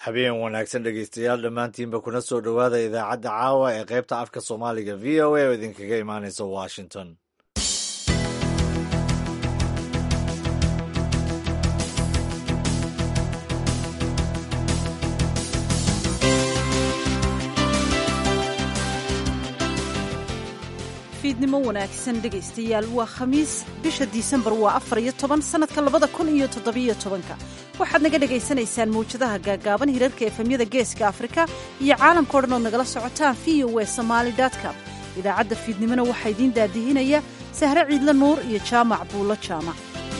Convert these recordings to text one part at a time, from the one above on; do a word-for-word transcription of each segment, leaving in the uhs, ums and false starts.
habeen wanaagsan dhegeystayaal dhammaantiinba kuna soo dhowaada idaacadda caawa ee qaybta afka soomaaliga v o a oo idinkaga imaanaysa washington. fiidnimo wanaagsan dhegaystayaal waa khamiis bisha disembar waa afar iyo toban sanadka labada kun iyo toddobiyo tobanka waxaad naga dhegaysanaysaan mawjadaha gaagaaban hirarka efemyada geeska afrika iyo caalamka o dhan ood nagala socotaan v o a somaali com. idaacadda fiidnimona waxaa idiin daadihinaya sahre ciidle nuur iyo jaamac buulo jaamac.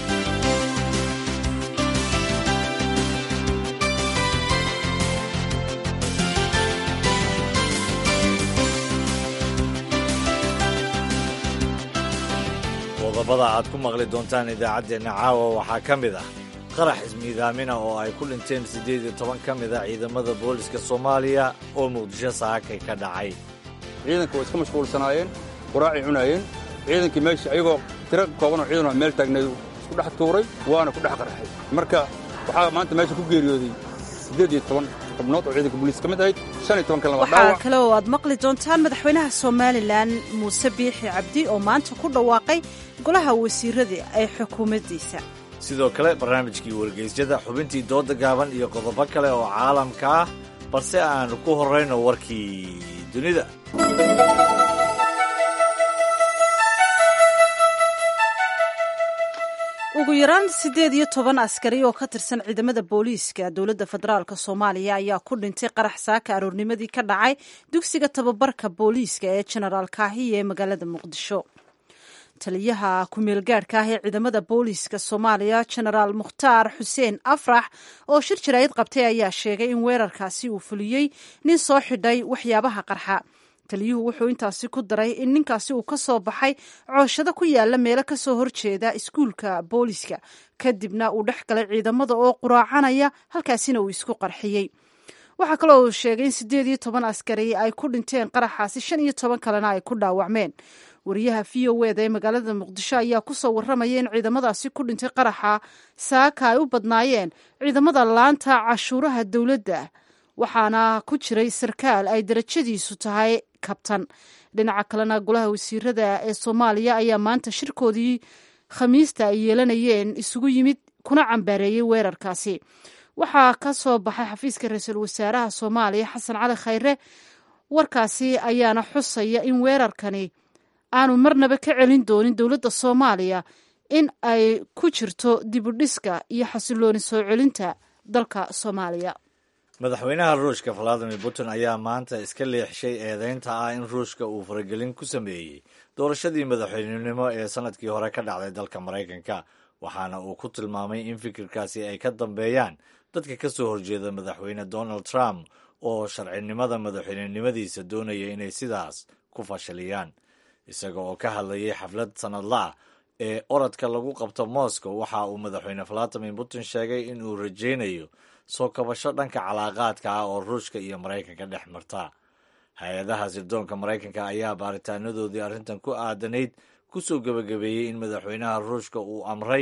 qodobada aad ku maqli doontaan idaacaddeenna caawa waxaa ka mid ah qarax ismiidaamina oo ay ku dhinteen siddeed iyo toban ka mid a ciidamada booliska soomaaliya oo muqdisho saakay ka dhacay. ciidanka way iska mashquulsanaayeen quraacay cunaayeen ciidankii meesha ayagoo tiro koobanoo ciidanoo meel taagnayd isku dhex tuuray waana ku dhex qarxay marka waxaa maanta meesha ku geeriyooday siddeed iyo toban xubnood oo ciidanka booliis ka mid ahayd shan iyo toban kalena waa dhaawac. waxaa kale oo aad maqli doontaan madaxweynaha somalilan muuse biixi cabdi oo maanta ku dhawaaqay golaha wasiirada ee xukuumaddiisa. sidoo kale barnaamijkii wargeysyada xubintii dooda gaaban iyo qodobo kale oo caalamka ah balse aanu ku horrayno warkii dunida. ugu yaraan siddeed iyo toban askari oo ka tirsan ciidamada booliiska dowladda federaalka soomaaliya ayaa ku dhintay qarax saaka aroornimadii ka dhacay dugsiga tababarka booliiska ee jenaraal kaahiya ee magaalada muqdisho. taliyaha ku-meel gaadhka ah ee ciidamada booliiska soomaaliya jenaraal mukhtaar xuseen afrax oo shir jaraa'id qabtay ayaa sheegay in weerarkaasi uu fuliyey nin soo xidhay waxyaabaha qarxa. taliyuhu wuxuu intaasi ku daray in ninkaasi uu ka soo baxay cooshado ku yaala meelo ka soo horjeeda iskuulka booliiska kadibna uu dhex galay ciidamada oo quraacanaya halkaasina uu isku qarxiyey. waxaa kaloo uu sheegay in siddeed iyo toban askari ay ku dhinteen qaraxaasi shan iyo toban kalena ay ku dhaawacmeen. wariyaha v o eda ee magaalada muqdisho ayaa ku soo warramaya in ciidamadaasi ku dhintay qaraxa saaka ay u badnaayeen ciidamada laanta cashuuraha dowladda waxaana ku jiray sarkaal ay darajadiisu tahay kabtan. dhinaca kalena golaha wasiirada ee soomaaliya ayaa maanta shirkoodii khamiista ay yeelanayeen isugu yimid kuna cambaareeyey weerarkaasi. waxaa ka soo baxay xafiiska ra-iisul wasaaraha soomaaliya xasan cali khayre warkaasi ayaana xusaya in weerarkani aanu marnaba ka celin doonin dowladda soomaaliya in ay ku jirto dibudhiska iyo xasilooni soo celinta dalka soomaaliya. madaxweynaha ruushka valadimir putin ayaa maanta iska leexshay eedeynta ah in ruushka uu faragelin ku sameeyey doorashadii madaxweynenimo ee sanadkii hore ka dhacday dalka maraykanka waxaana uu ku tilmaamay in fikirkaasi ay ka dambeeyaan dadka ka soo horjeeda madaxweyne donald trump oo sharcinimada madaxweynenimadiisa doonaya inay sidaas ku fashiliyaan. isaga oo ka hadlayay xaflad sanadlaah ee orodka lagu qabto moscow waxa uu madaxweyne valadimir putin sheegay in uu rajaynayo soo kabasho dhanka calaaqaadka ah oo ruushka iyo maraykanka dhex marta. hay-adaha sirdoonka maraykanka ayaa baaritaanadoodii arrintan ku aadanayd ku soo gebagabeeyey in madaxweynaha ruushka uu amray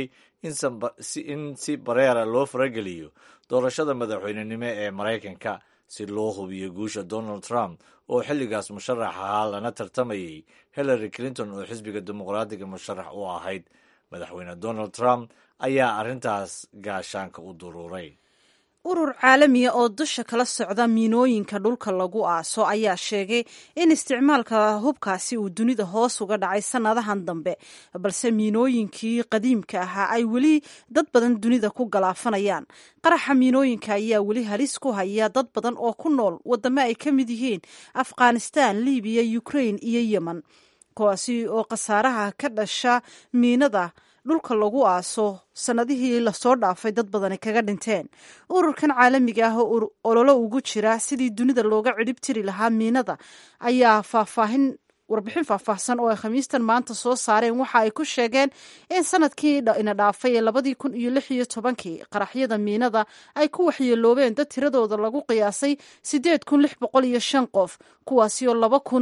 in si bareera loo farageliyo doorashada madaxweynenimo ee maraykanka si loo hubiyo guusha donald trump oo xilligaas musharax ahaa lana tartamayay hillary clinton oo xisbiga dimuqraadiga musharax u ahayd. madaxweyne donald trump ayaa arrintaas gaashaanka u duruuray. urur caalamiya oo dusha kala socda miinooyinka dhulka lagu aaso ayaa sheegay in isticmaalka hubkaasi uu dunida hoos uga dhacay sannadahan dambe balse miinooyinkii qadiimka ahaa ay weli dad badan dunida ku galaafanayaan. qaraxa miinooyinka ayaa weli halis ku haya dad badan oo ku nool waddamo ay ka mid yihiin afghanistan, libiya, ukraine iyo yemen kuwaasi oo khasaaraha ka dhasha miinada dhulka lagu aaso sannadihii lasoo dhaafay dad badani kaga dhinteen. ururkan caalamiga ah oo ololo ugu jira sidii dunida looga cidhib tiri lahaa miinada ayaa faahfaahin warbixin faahfaahsan oo ay khamiistan maanta soo saareen waxa ay ku sheegeen in sanadkii ina dhaafay ee labadii kun iyo lix iyo tobankii qaraxyada miinada ay ku waxyeeloobeen dad tiradooda lagu qiyaasay siddeed kun lix boqol iyo shan qof kuwaasi oo laba kun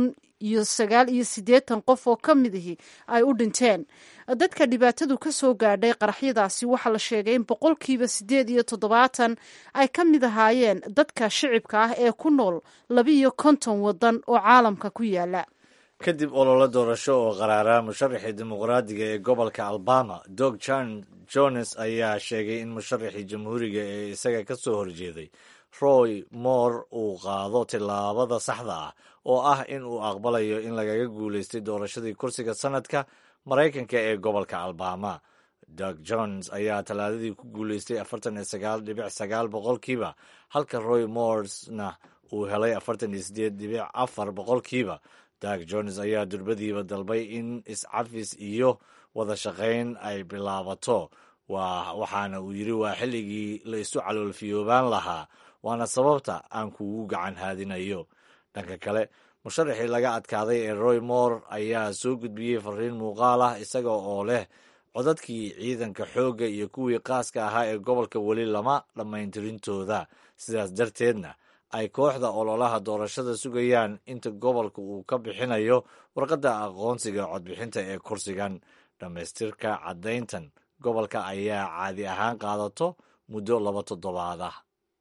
iyo sagaal iyo siddeetan qof oo ka mid ihi ay u dhinteen. dadka dhibaatadu ka soo gaadhay qaraxyadaasi waxaa la sheegay in boqolkiiba siddeed iyo toddobaatan ay ka mid ahaayeen dadka shicibka ah ee ku nool labiiyo konton waddan oo caalamka ku yaala. kadib ololo doorasho oo qaraaraa musharaxii dimuqraadiga ee gobolka alabama dog jones ayaa sheegay in musharaxii jamhuuriga ee isaga ka soo horjeeday roy moore uu qaado tillaabada saxda ah oo ah in uu aqbalayo in lagaga guulaystay doorashadii kursiga sanadka maraykanka ee gobolka alabama. dog jones ayaa talaadadii ku guulaystay afartan iyo sagaal dhibic sagaal boqolkiiba halka roy mooresna uu helay afartan iyo sideed dhibic afar boqolkiiba. dog jones ayaa durbadiiba dalbay in iscafis iyo wada shaqayn ay bilaabato waxaana uu yidhi waa xilligii la isu caloolfiyoobaan lahaa waana sababta aan kuugu gacan haadinayo. dhanka kale musharaxii laga adkaaday ee roy moore ayaa soo gudbiyey fariin muuqaal ah isaga oo leh codadkii ciidanka xoogga iyo kuwii qaaska ahaa ee gobolka weli lama dhammayntirintooda, sidaas darteedna ay kooxda ololaha doorashada sugayaan inta gobolka uu ka bixinayo warqadda aqoonsiga codbixinta ee kursigan. dhammaystirka caddayntan gobolka ayaa caadi ahaan qaadato muddo laba toddobaad ah.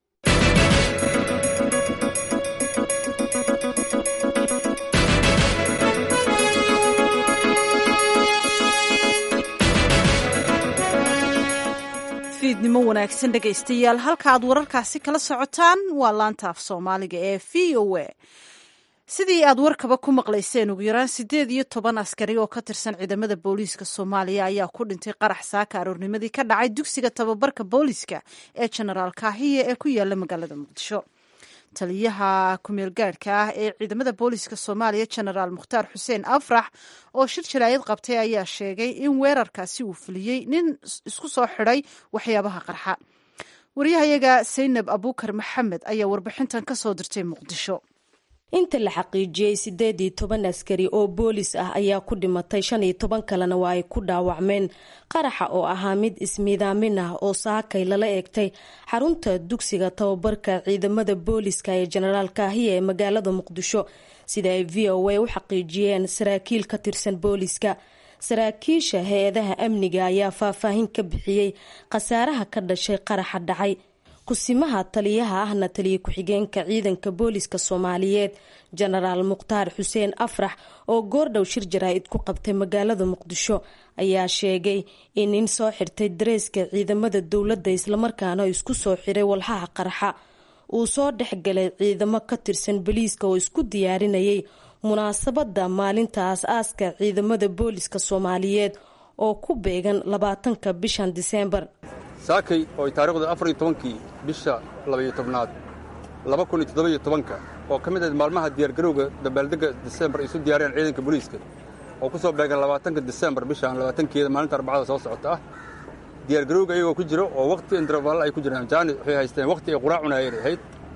fiidnimo wanaagsan dhegaystayaal, halka aad wararkaasi kala socotaan waa laanta af soomaaliga ee v o a. sidii aad warkaba ku maqlayseen, ugu yaraan siddeed iyo toban askari oo ka tirsan ciidamada booliiska soomaaliya ayaa ku dhintay qarax saaka aroornimadii ka dhacay dugsiga tababarka booliiska ee jenaraal kaahiye ee ku yaala magaalada muqdisho. taliyaha kumeel gaadhka ah ee ciidamada booliiska soomaaliya jenaraal mukhtaar xuseen afrax oo shir jaraayad qabtay ayaa sheegay in weerarkaasi uu fuliyey nin isku soo xidhay waxyaabaha qarxa. wariyahayaga saynab abuukar maxamed ayaa warbixintan ka soo dirtay muqdisho. inta la xaqiijiyey siddeed iyo toban askari oo boolis ah ayaa ku dhimatay, shan iyo toban kalena waa ay ku dhaawacmeen qaraxa oo ahaa mid ismiidaamin ah oo saakay lala eegtay xarunta dugsiga tababarka ciidamada booliska ee jenaraal kaahiye ee magaalada muqdisho, sida ay v o a u xaqiijiyeen saraakiil ka tirsan booliska. saraakiisha hay-adaha amniga ayaa faahfaahin ka bixiyey khasaaraha ka dhashay qaraxa dhacay. kusimaha taliyaha ahna taliya ku-xigeenka ciidanka booliska soomaaliyeed jenaraal mukhtaar xuseen afrax oo goordhow shir jaraa'id ku qabtay magaalada muqdisho ayaa sheegay in nin soo xirtay dareeska ciidamada dowladda islamarkaana isku soo xiray walxaha qarxa uu soo dhexgalay ciidamo ka tirsan boliiska oo isku diyaarinayay munaasabada maalinta aas-aaska ciidamada booliska soomaaliyeed oo ku beegan labaatanka bishan diseembar. saakay oo ay taariikhdu afar iyo tobankii bisha labaiyo tobnaad laba kun iyo toddoba-iyo tobanka oo ka mid ahayd maalmaha diyaargarowga dabaaldegga diseembar ay isu diyaariyaan ciidanka booliiska oo ku soo beegan labaatanka diseembar bishaan labaatankeeda maalinta arbacada soo socota ah. diyaargarowga iyagoo ku jiro oo wakhti intervaalla ay ku jiraan jaani waxay haysteen wakhti ay quraac cunaayeen ahayd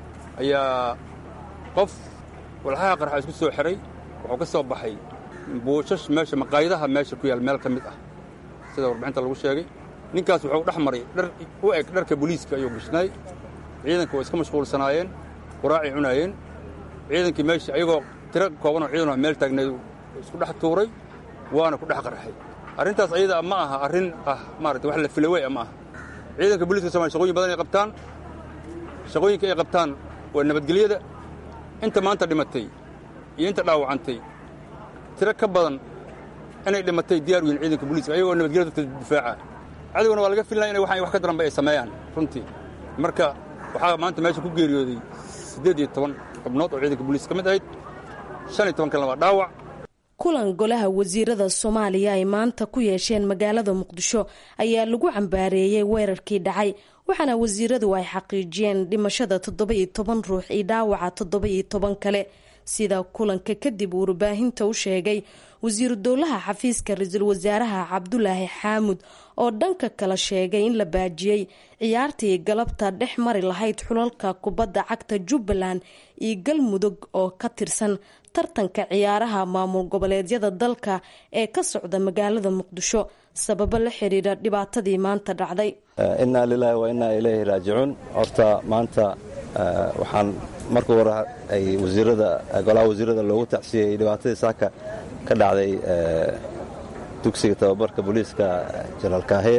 ayaa qof walxaha qarxa isku soo xiray wuxuu ka soo baxay buushash meesha maqaayadaha meesha ku yaal meel ka mid ah sida warbixinta lagu sheegay. ninkaas wuxuu dhex maray dhar u eg dharka booliiska ayuu gashnay. ciidanka waa iska mashquulsanaayeen, quraacay cunaayeen. ciidankii meesha ayagoo tiro koobanoo ciidanoo meel taagnay isku dhex tuuray waana ku dhex qarxay. arrintaas ayada ma aha arrin ah maaragtay wax la filawey ma aha. ciidanka booliiska Soomaaliya shaqooyin badan ay qabtaan. shaqooyinka ay qabtaan waa nabadgelyada. inta maanta dhimatay iyo inta dhaawacantay tiro ka badan inay dhimatay diyaar u yihiin ciidanka booliiska ayagoo nabadgelyada difaaca. cadowgana waa laga filnaya inay waxaan wax ka daranba ay sameeyaan runtii. marka waxaa maanta meesha ku geeriyooday siddeed iyo toban xubnood oo ciidanka booliiska ka mid ahayd, shan iyo toban kalena waa dhaawac. kulan golaha wasiirada soomaaliya ay maanta ku yeesheen magaalada muqdisho ayaa lagu cambaareeyey weerarkii dhacay, waxaana wasiiradu ay xaqiijiyeen dhimashada toddoba iyo toban ruux iyo dhaawaca toddoba iyo toban kale. sida kulanka kadib uu warbaahinta u sheegay wasiiru dowlaha xafiiska ra-iisul wasaaraha cabdulaahi xaamud oo dhanka kala sheegay in la baajiyey ciyaartii galabta dhex mari lahayd xulalka kubadda cagta jubbaland iyo galmudug oo ka tirsan tartanka ciyaaraha maamul goboleedyada dalka ee ka socda magaalada muqdisho sababo la xiriira dhibaatadii maanta dhacday. innaa lilaahi wa innaa ilayhi raajicuun. horta maanta waxaan marka hore ay wasiirada golaha wasiirada loogu tacsiyey dhibaatadii saaka ka dhacday dugsiga tababarka booliiska jenaraal kaahiye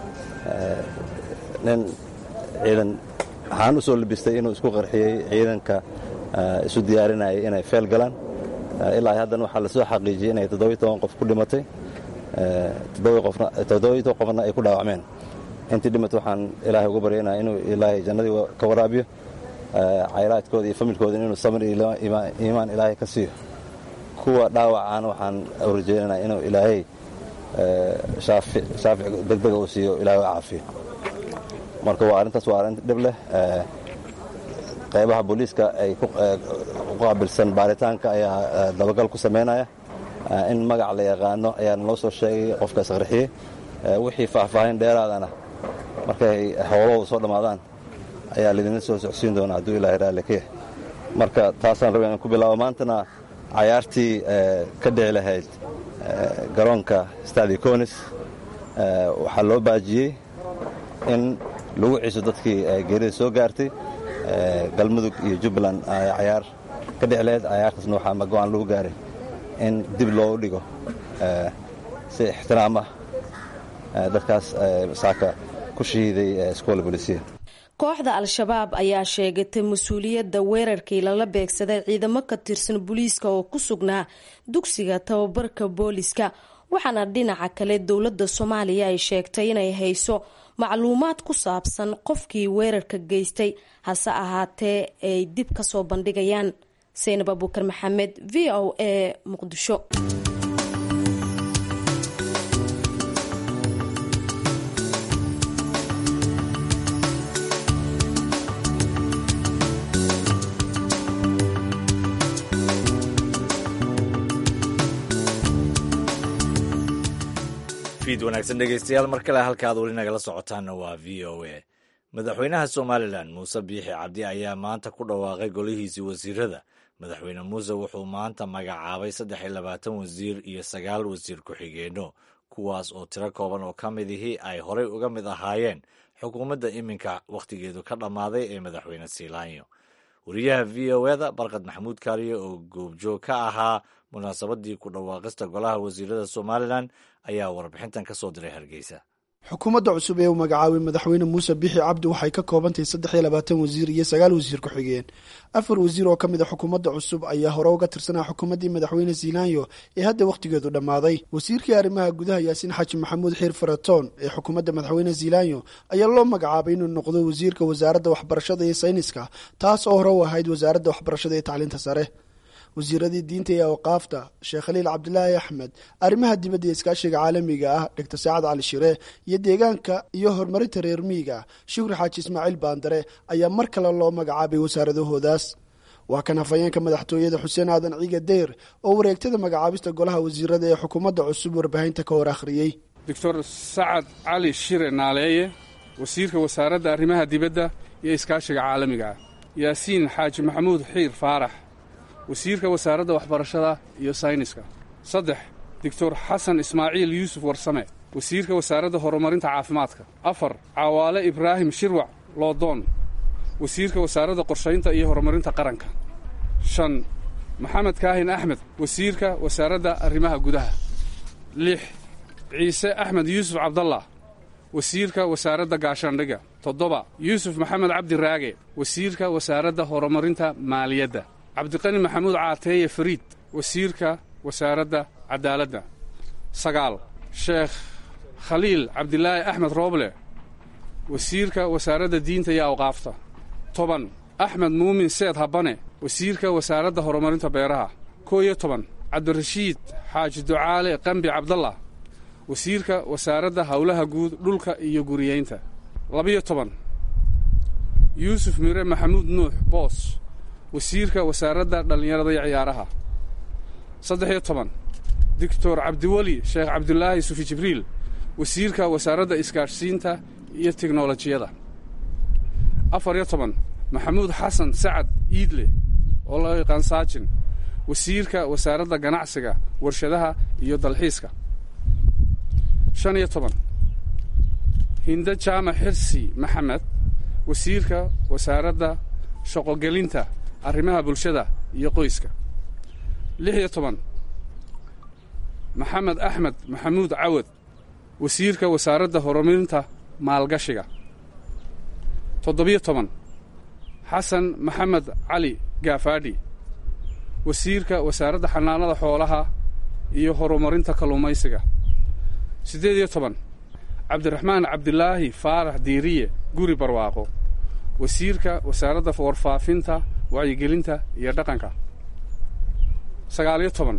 nin ciidan waxaan u soo labistay inuu isku qarxiyey ciidanka isu diyaarinayay inay feel galaan ilaa haddana waxaa la soo xaqiijiyey inay toddobiyo toban qof ku dhimatay toddobiyo toban qofna ay ku dhaawacmeen intii dhimatay waxaan ilaahay uga baryaynaa inuu ilaahay jannadii ka waraabiyo caylaadkooda iyo familkooda inuu samir iyo iimaan ilaahay ka siiyo kuwa dhaawacaana waxaan rajeynanaa inuu ilaahay shaafic degdega uu siiyo ilaahay u caafiyo marka waa arrintaas waa arrin dhib leh qaybaha booliiska ay ku qaabilsan baaritaanka ayaa dabagal ku samaynaya in magac la yaqaano ayaa noo soo sheegay qofka isqarxiyey wixii faahfaahin dheeraadana markay howlahooda soo dhammaadaan ayaa laydinla soo socodsiin doonaa hadduu ilaahay raalli ka yahay marka taasaan rabay inaan ku bilaabo maantana cayaartii ka dhici lahayd garoonka stadi conis waxaa loo baajiyey in lagu ciiso dadkii geerida soo gaartay galmudug iyo jubbaland cayaar ka dhici lahayd cayaartaasna waxaa go-aan lagu gaaray in dib loogu dhigo si ixtiraam ah dadkaas saaka ku shahiiday iskoola bolisiya kooxda al-shabaab ayaa sheegatay mas-uuliyadda weerarkii lala beegsaday ciidamo ka tirsan booliiska oo ku sugnaa dugsiga tababarka booliiska waxaana dhinaca kale dowladda soomaaliya ay sheegtay inay hayso macluumaad ku saabsan qofkii weerarka geystay hase ahaatee ay dib ka soo bandhigayaan. Seynab Abuukar Maxamed, V O A, Muqdisho. fiid wanaagsan dhegeystayaal mar kale halka aad weli nagala socotaanna waa v o a. madaxweynaha somalilan muuse biixi cabdi ayaa maanta ku dhawaaqay golihiisii wasiirada. madaxweyne muuse wuxuu maanta magacaabay saddex iyo labaatan wasiir iyo sagaal wasiir ku-xigeenno, kuwaas oo tiro kooban oo ka mid ihii ay horey uga mid ahaayeen xukuumadda iminka wakhtigeedu ka dhammaaday ee madaxweyne siilaanyo. wariyaha v o eda barkad maxamuud kaariye oo goobjoog ka ahaa munaasabadii ku dhawaaqista golaha wasiirada somalilan ayaa warbixintan ka soo diray hargeysa. xukuumadda cusub ee uu magacaabay madaxweyne muuse biixi cabdi waxay ka koobantahay saddex iyo labaatan wasiir iyo sagaal wasiir ku-xigeen. afar wasiir oo ka mid a xukuumadda cusub ayaa hore uga tirsanaa xukuumaddii madaxweyne siilaanyo ee hadda wakhtigeedu dhammaaday. wasiirkii arrimaha gudaha yaasiin xaaji maxamuud xiir faratoon ee xukuumadda madaxweyne siilaanyo ayaa loo magacaabay inuu noqdo wasiirka wasaaradda waxbarashada iyo sayniska, taas oo hore u ahayd wasaaradda waxbarashada iyo tacliinta sare. wasiiradii diinta iyo awqaafta sheekh khaliil cabdilaahi axmed, arrimaha dibadda iyo iskaashiga caalamiga ah doctor saacad cali shire, iyo deegaanka iyo horumarinta reer miyiga shukri xaaji ismaaciil baandare ayaa mar kale loo magacaabay wasaaradahoodaas. waa kan hafayeenka madaxtooyada xuseen aadan ciiga deyr oo wareegtada magacaabista golaha wasiirada ee xukuumadda cusub warbaahinta ka hor akhriyey. doctor sacad cali shire naaleeye, wasiirka wasaaradda arrimaha dibadda iyo iskaashiga caalamiga ah. yaasiin xaaji maxamuud xiir faarax, wasiirka wasaaradda waxbarashada iyo sayniska. saddex doctor xasan ismaaciil yuusuf warsame, wasiirka wasaaradda horumarinta caafimaadka. afar cawaale ibraahim shirwac loodoon, wasiirka wasaaradda qorshaynta iyo horumarinta qaranka. shan maxamed kaahin axmed, wasiirka wasaaradda arrimaha gudaha. lix ciise axmed yuusuf cabdallah, wasiirka wasaaradda gaashaandhiga. toddoba yuusuf maxamed cabdi raage, wasiirka wasaaradda horumarinta maaliyadda. cabdiqani maxamuud caateeye fariid, wasiirka wasaaradda cadaaladda. sagaal sheekh khaliil cabdilaahi axmed rooble, wasiirka wasaaradda diinta iyo awqaafta. toban axmed muumin seed habane, wasiirka wasaaradda horumarinta beeraha. koo iyo toban cabdirashiid xaaji ducaale qambi cabdallah, wasiirka wasaaradda howlaha guud dhulka iyo guriyeynta. labiyo toban yuusuf mire maxamuud nuux boos, wasiirka wasaaradda dhallinyarada iyo ciyaaraha. saddex iyo toban doctor cabdiweli sheekh cabdulaahi sufi jibriil, wasiirka wasaaradda isgaadhsiinta iyo tiknolojiyada. afar iyo toban maxamuud xasan sacad iidle oo loo yaqaan saajin, wasiirka wasaaradda ganacsiga, warshadaha iyo dalxiiska. shan iyo toban hinde jaamac xirsi maxamed, wasiirka wasaaradda shaqogelinta, arrimaha bulshada iyo qoyska. lix iyo toban maxamed axmed maxamuud cawad, wasiirka wasaaradda horumarinta maalgashiga. toddobiyo toban xasan maxamed cali gaafaadhi, wasiirka wasaaradda xanaanada xoolaha iyo horumarinta kalluumaysiga. siddeed iyo toban cabdiraxmaan cabdilaahi faarax diiriye guri barwaaqo, wasiirka wasaaradda warfaafinta wacyigelinta iyo dhaqanka. sagaaliyo toban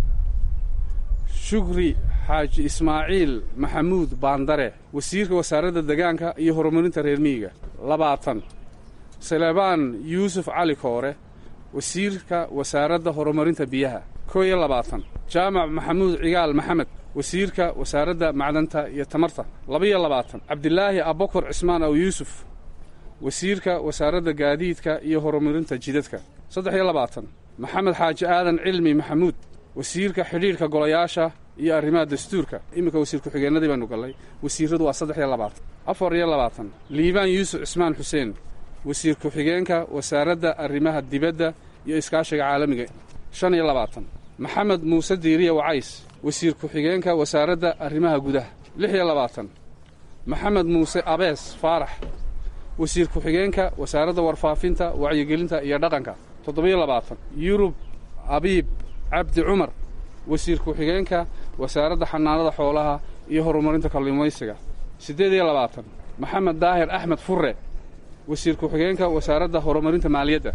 shukri xaaji ismaaciil maxamuud baandare, wasiirka wasaaradda degaanka iyo horumarinta reer miyiga. labaatan salebaan yuusuf cali koore, wasiirka wasaaradda horumarinta biyaha. koo iyo labaatan jaamac maxamuud cigaal maxamed, wasiirka wasaaradda macdanta iyo tamarta. labaiyo labaatan cabdilaahi abokor cismaan aw yuusuf, wasiirka wasaaradda gaadiidka iyo horumarinta jidadka. saddex iyo labaatan maxamed xaaji aadan cilmi maxamuud, wasiirka xidhiidhka golayaasha iyo arrimaha dastuurka. iminka wasiir ku-xigeenadii baanu gallay, wasiirradu waa saddex iyo labaatan. afar iyo labaatan liibaan yuusuf cismaan xuseen, wasiir ku-xigeenka wasaaradda arrimaha dibadda iyo iskaashiga caalamiga. shan iyo labaatan maxamed muuse diiriye wacays, wasiir ku-xigeenka wasaaradda arrimaha gudaha. lix iyo labaatan maxamed muuse abees faarax, wasiir ku-xigeenka wasaaradda warfaafinta wacyigelinta iyo dhaqanka. toddobiyo labaatan yurub abiib cabdi cumar, wasiir ku-xigeenka wasaaradda xanaanada xoolaha iyo horumarinta kalluumaysiga. siddeed iyo labaatan maxamed daahir axmed furre, wasiir ku-xigeenka wasaaradda horumarinta maaliyadda.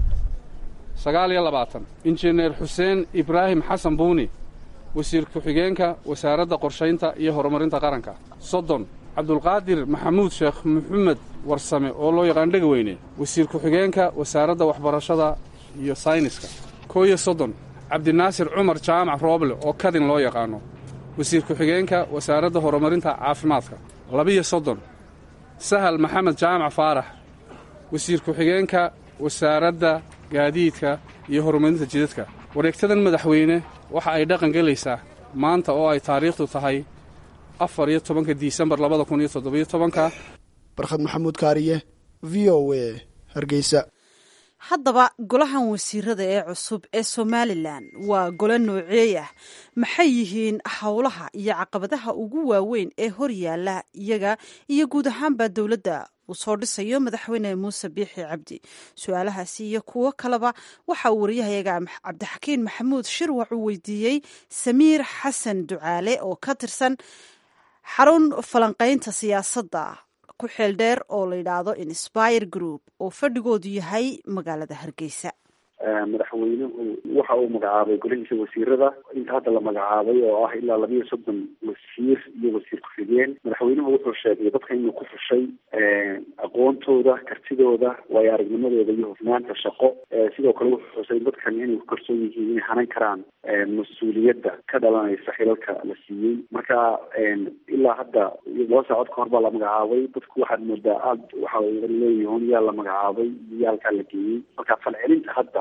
sagaal iyo labaatan injineer xuseen ibraahim xasan buuni, wasiir ku-xigeenka wasaaradda qorshaynta iyo horumarinta qaranka. soddon cabdulqaadir maxamuud sheekh maxamed warsame oo loo yaqaan dhegweyne, wasiir ku-xigeenka wasaaradda waxbarashada iyo sayniska. koo iyo soddon cabdinaasir cumar jaamac rooble oo kadin loo yaqaano, wasiir ku-xigeenka wasaaradda horumarinta caafimaadka. labiyo soddon sahal maxamed jaamac faarax, wasiir ku-xigeenka wasaaradda gaadiidka iyo horumarinta jidadka. wareegtadan madaxweyne waxa ay dhaqan gelaysaa maanta oo ay taariikhdu tahay afar iyo tobanka disembar labada kun iyo toddobiyo tobanka. barkhad maxamuud kaariye, v o a, hargeysa. haddaba golahan wasiirada ee cusub ee somalilan waa gole nooceey ah? maxay yihiin howlaha iyo caqabadaha ugu waaweyn ee hor yaalla iyaga iyo guud ahaanba dowladda uu soo dhisayo madaxweyne muuse biixi cabdi? su-aalahaasi iyo kuwo kaleba waxa uu wariyahayaga cabdixakiin maxamuud shirwac uu weydiiyey samiir xasan ducaale oo ka tirsan xarun falanqaynta siyaasadda ku xeel dheer oo la yidhaahdo inspire group oo fadhigoodu yahay magaalada hargeysa. madaxweynuhu waxa uu magacaabay golihiisa wasiirada inta hadda la magacaabay oo ah ilaa labiyo soddon wasiir iyo wasiir ku-xigeen. madaxweynuhu wuxuu sheegay dadka inuu ku xushay aqoontooda, kartidooda, waayo aragnimadooda iyo hufnaanta shaqo. sidoo kale wuxuu xusay dadkan inay ku kalsoon yihiin inay hanan karaan mas-uuliyadda ka dhalanaysa xilalka la siiyey. marka ilaa hadda laba saacod ka hor baa la magacaabay. dadku waxaad moodaa aad waxa leeyihiin yaa la magacaabay iyo halkaa la geeyey. marka falcelinta hadda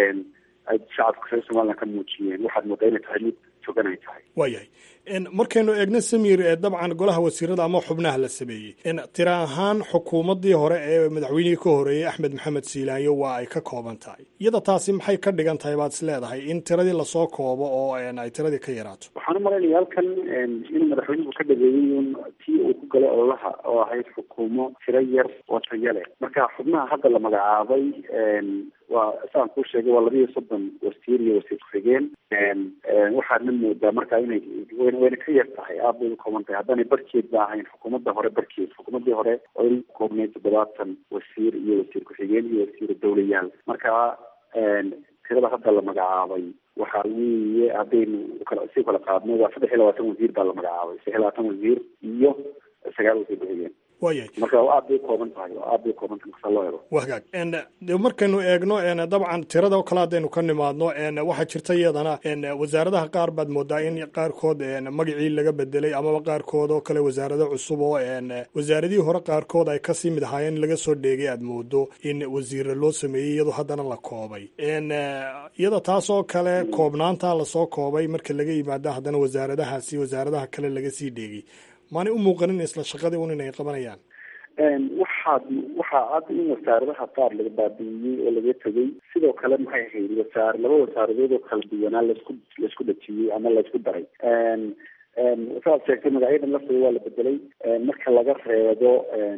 ay shacabka reer somalilan ka muujiyeen waxaad moodaa inay tahay mid togan ay tahay. waayahay markaynu eegno samiir, dabcan golaha wasiirada ama xubnaha la sameeyey tira ahaan xukuumaddii hore ee madaxweynihii ka horeeyey axmed maxamed siilaanyo waa ay ka kooban tahay. iyada taasi maxay ka dhigan tahay baad is leedahay in tiradii lasoo koobo oo ay tiradii ka yaraato? waxaan u malaynaya halkan in madaxweynuhu ka dhageeyey un tii uu ku galay ololaha oo ahayd xukuumo tiro yar oo tayo leh. marka xubnaha hadda la magacaabay waa saan kuu sheegay waa labiyo soddon wasiir iyo wasiir ku-xigeen. waxaadna moodaa marka inay wayna ka yar tahay, aad bay u kooban tahay. haddaanay barkeed ba ahayn xukuumadda hore barkeed. xukuumaddii hore oo in koobnayd toddobaatan wasiir iyo wasiir ku-xigeen iyo wasiir dawlayaal. marka tirada hadda la magacaabay waxa weeye haddaynu si kala qaadno waa saddex iyo labaatan wasiir baa la magacaabay. saddex iyo labaatan wasiir iyo sagaal wasiir ku-xigeen. waayahay marka aad bay kooban tahay aad bay kooban tahay marka loo eego. waa hagaag de markaynu eegno dabcan tirada oo kale haddaynu ka nimaadno waxaa jirta iyadana wasaaradaha qaar baad moodaa in qaarkood magacii laga bedelay amaba qaarkood oo kale wasaarado cusub oo wasaaradihii hore qaarkood ay kasii mid ahaayeen in laga soo dheegay aad moodo in wasiira loo sameeyey iyadoo haddana la koobay. iyada taas oo kale koobnaanta lasoo koobay marka laga yimaado haddana wasaaradahaasi wasaaradaha kale laga sii dheegay maanay u muuqanin isla shaqadii un inay qabanayaan? waxaad waxaa cad in wasaaradaha qaar laga baabi'iyey oo laga tegay sidoo kale maxay ahayd wasaar laba wasaaradood oo kala duwanaa laisku laisku dhajiyey ama laisku daray saad sheegtay magacyadan lafteeda waa la bedelay marka laga reebo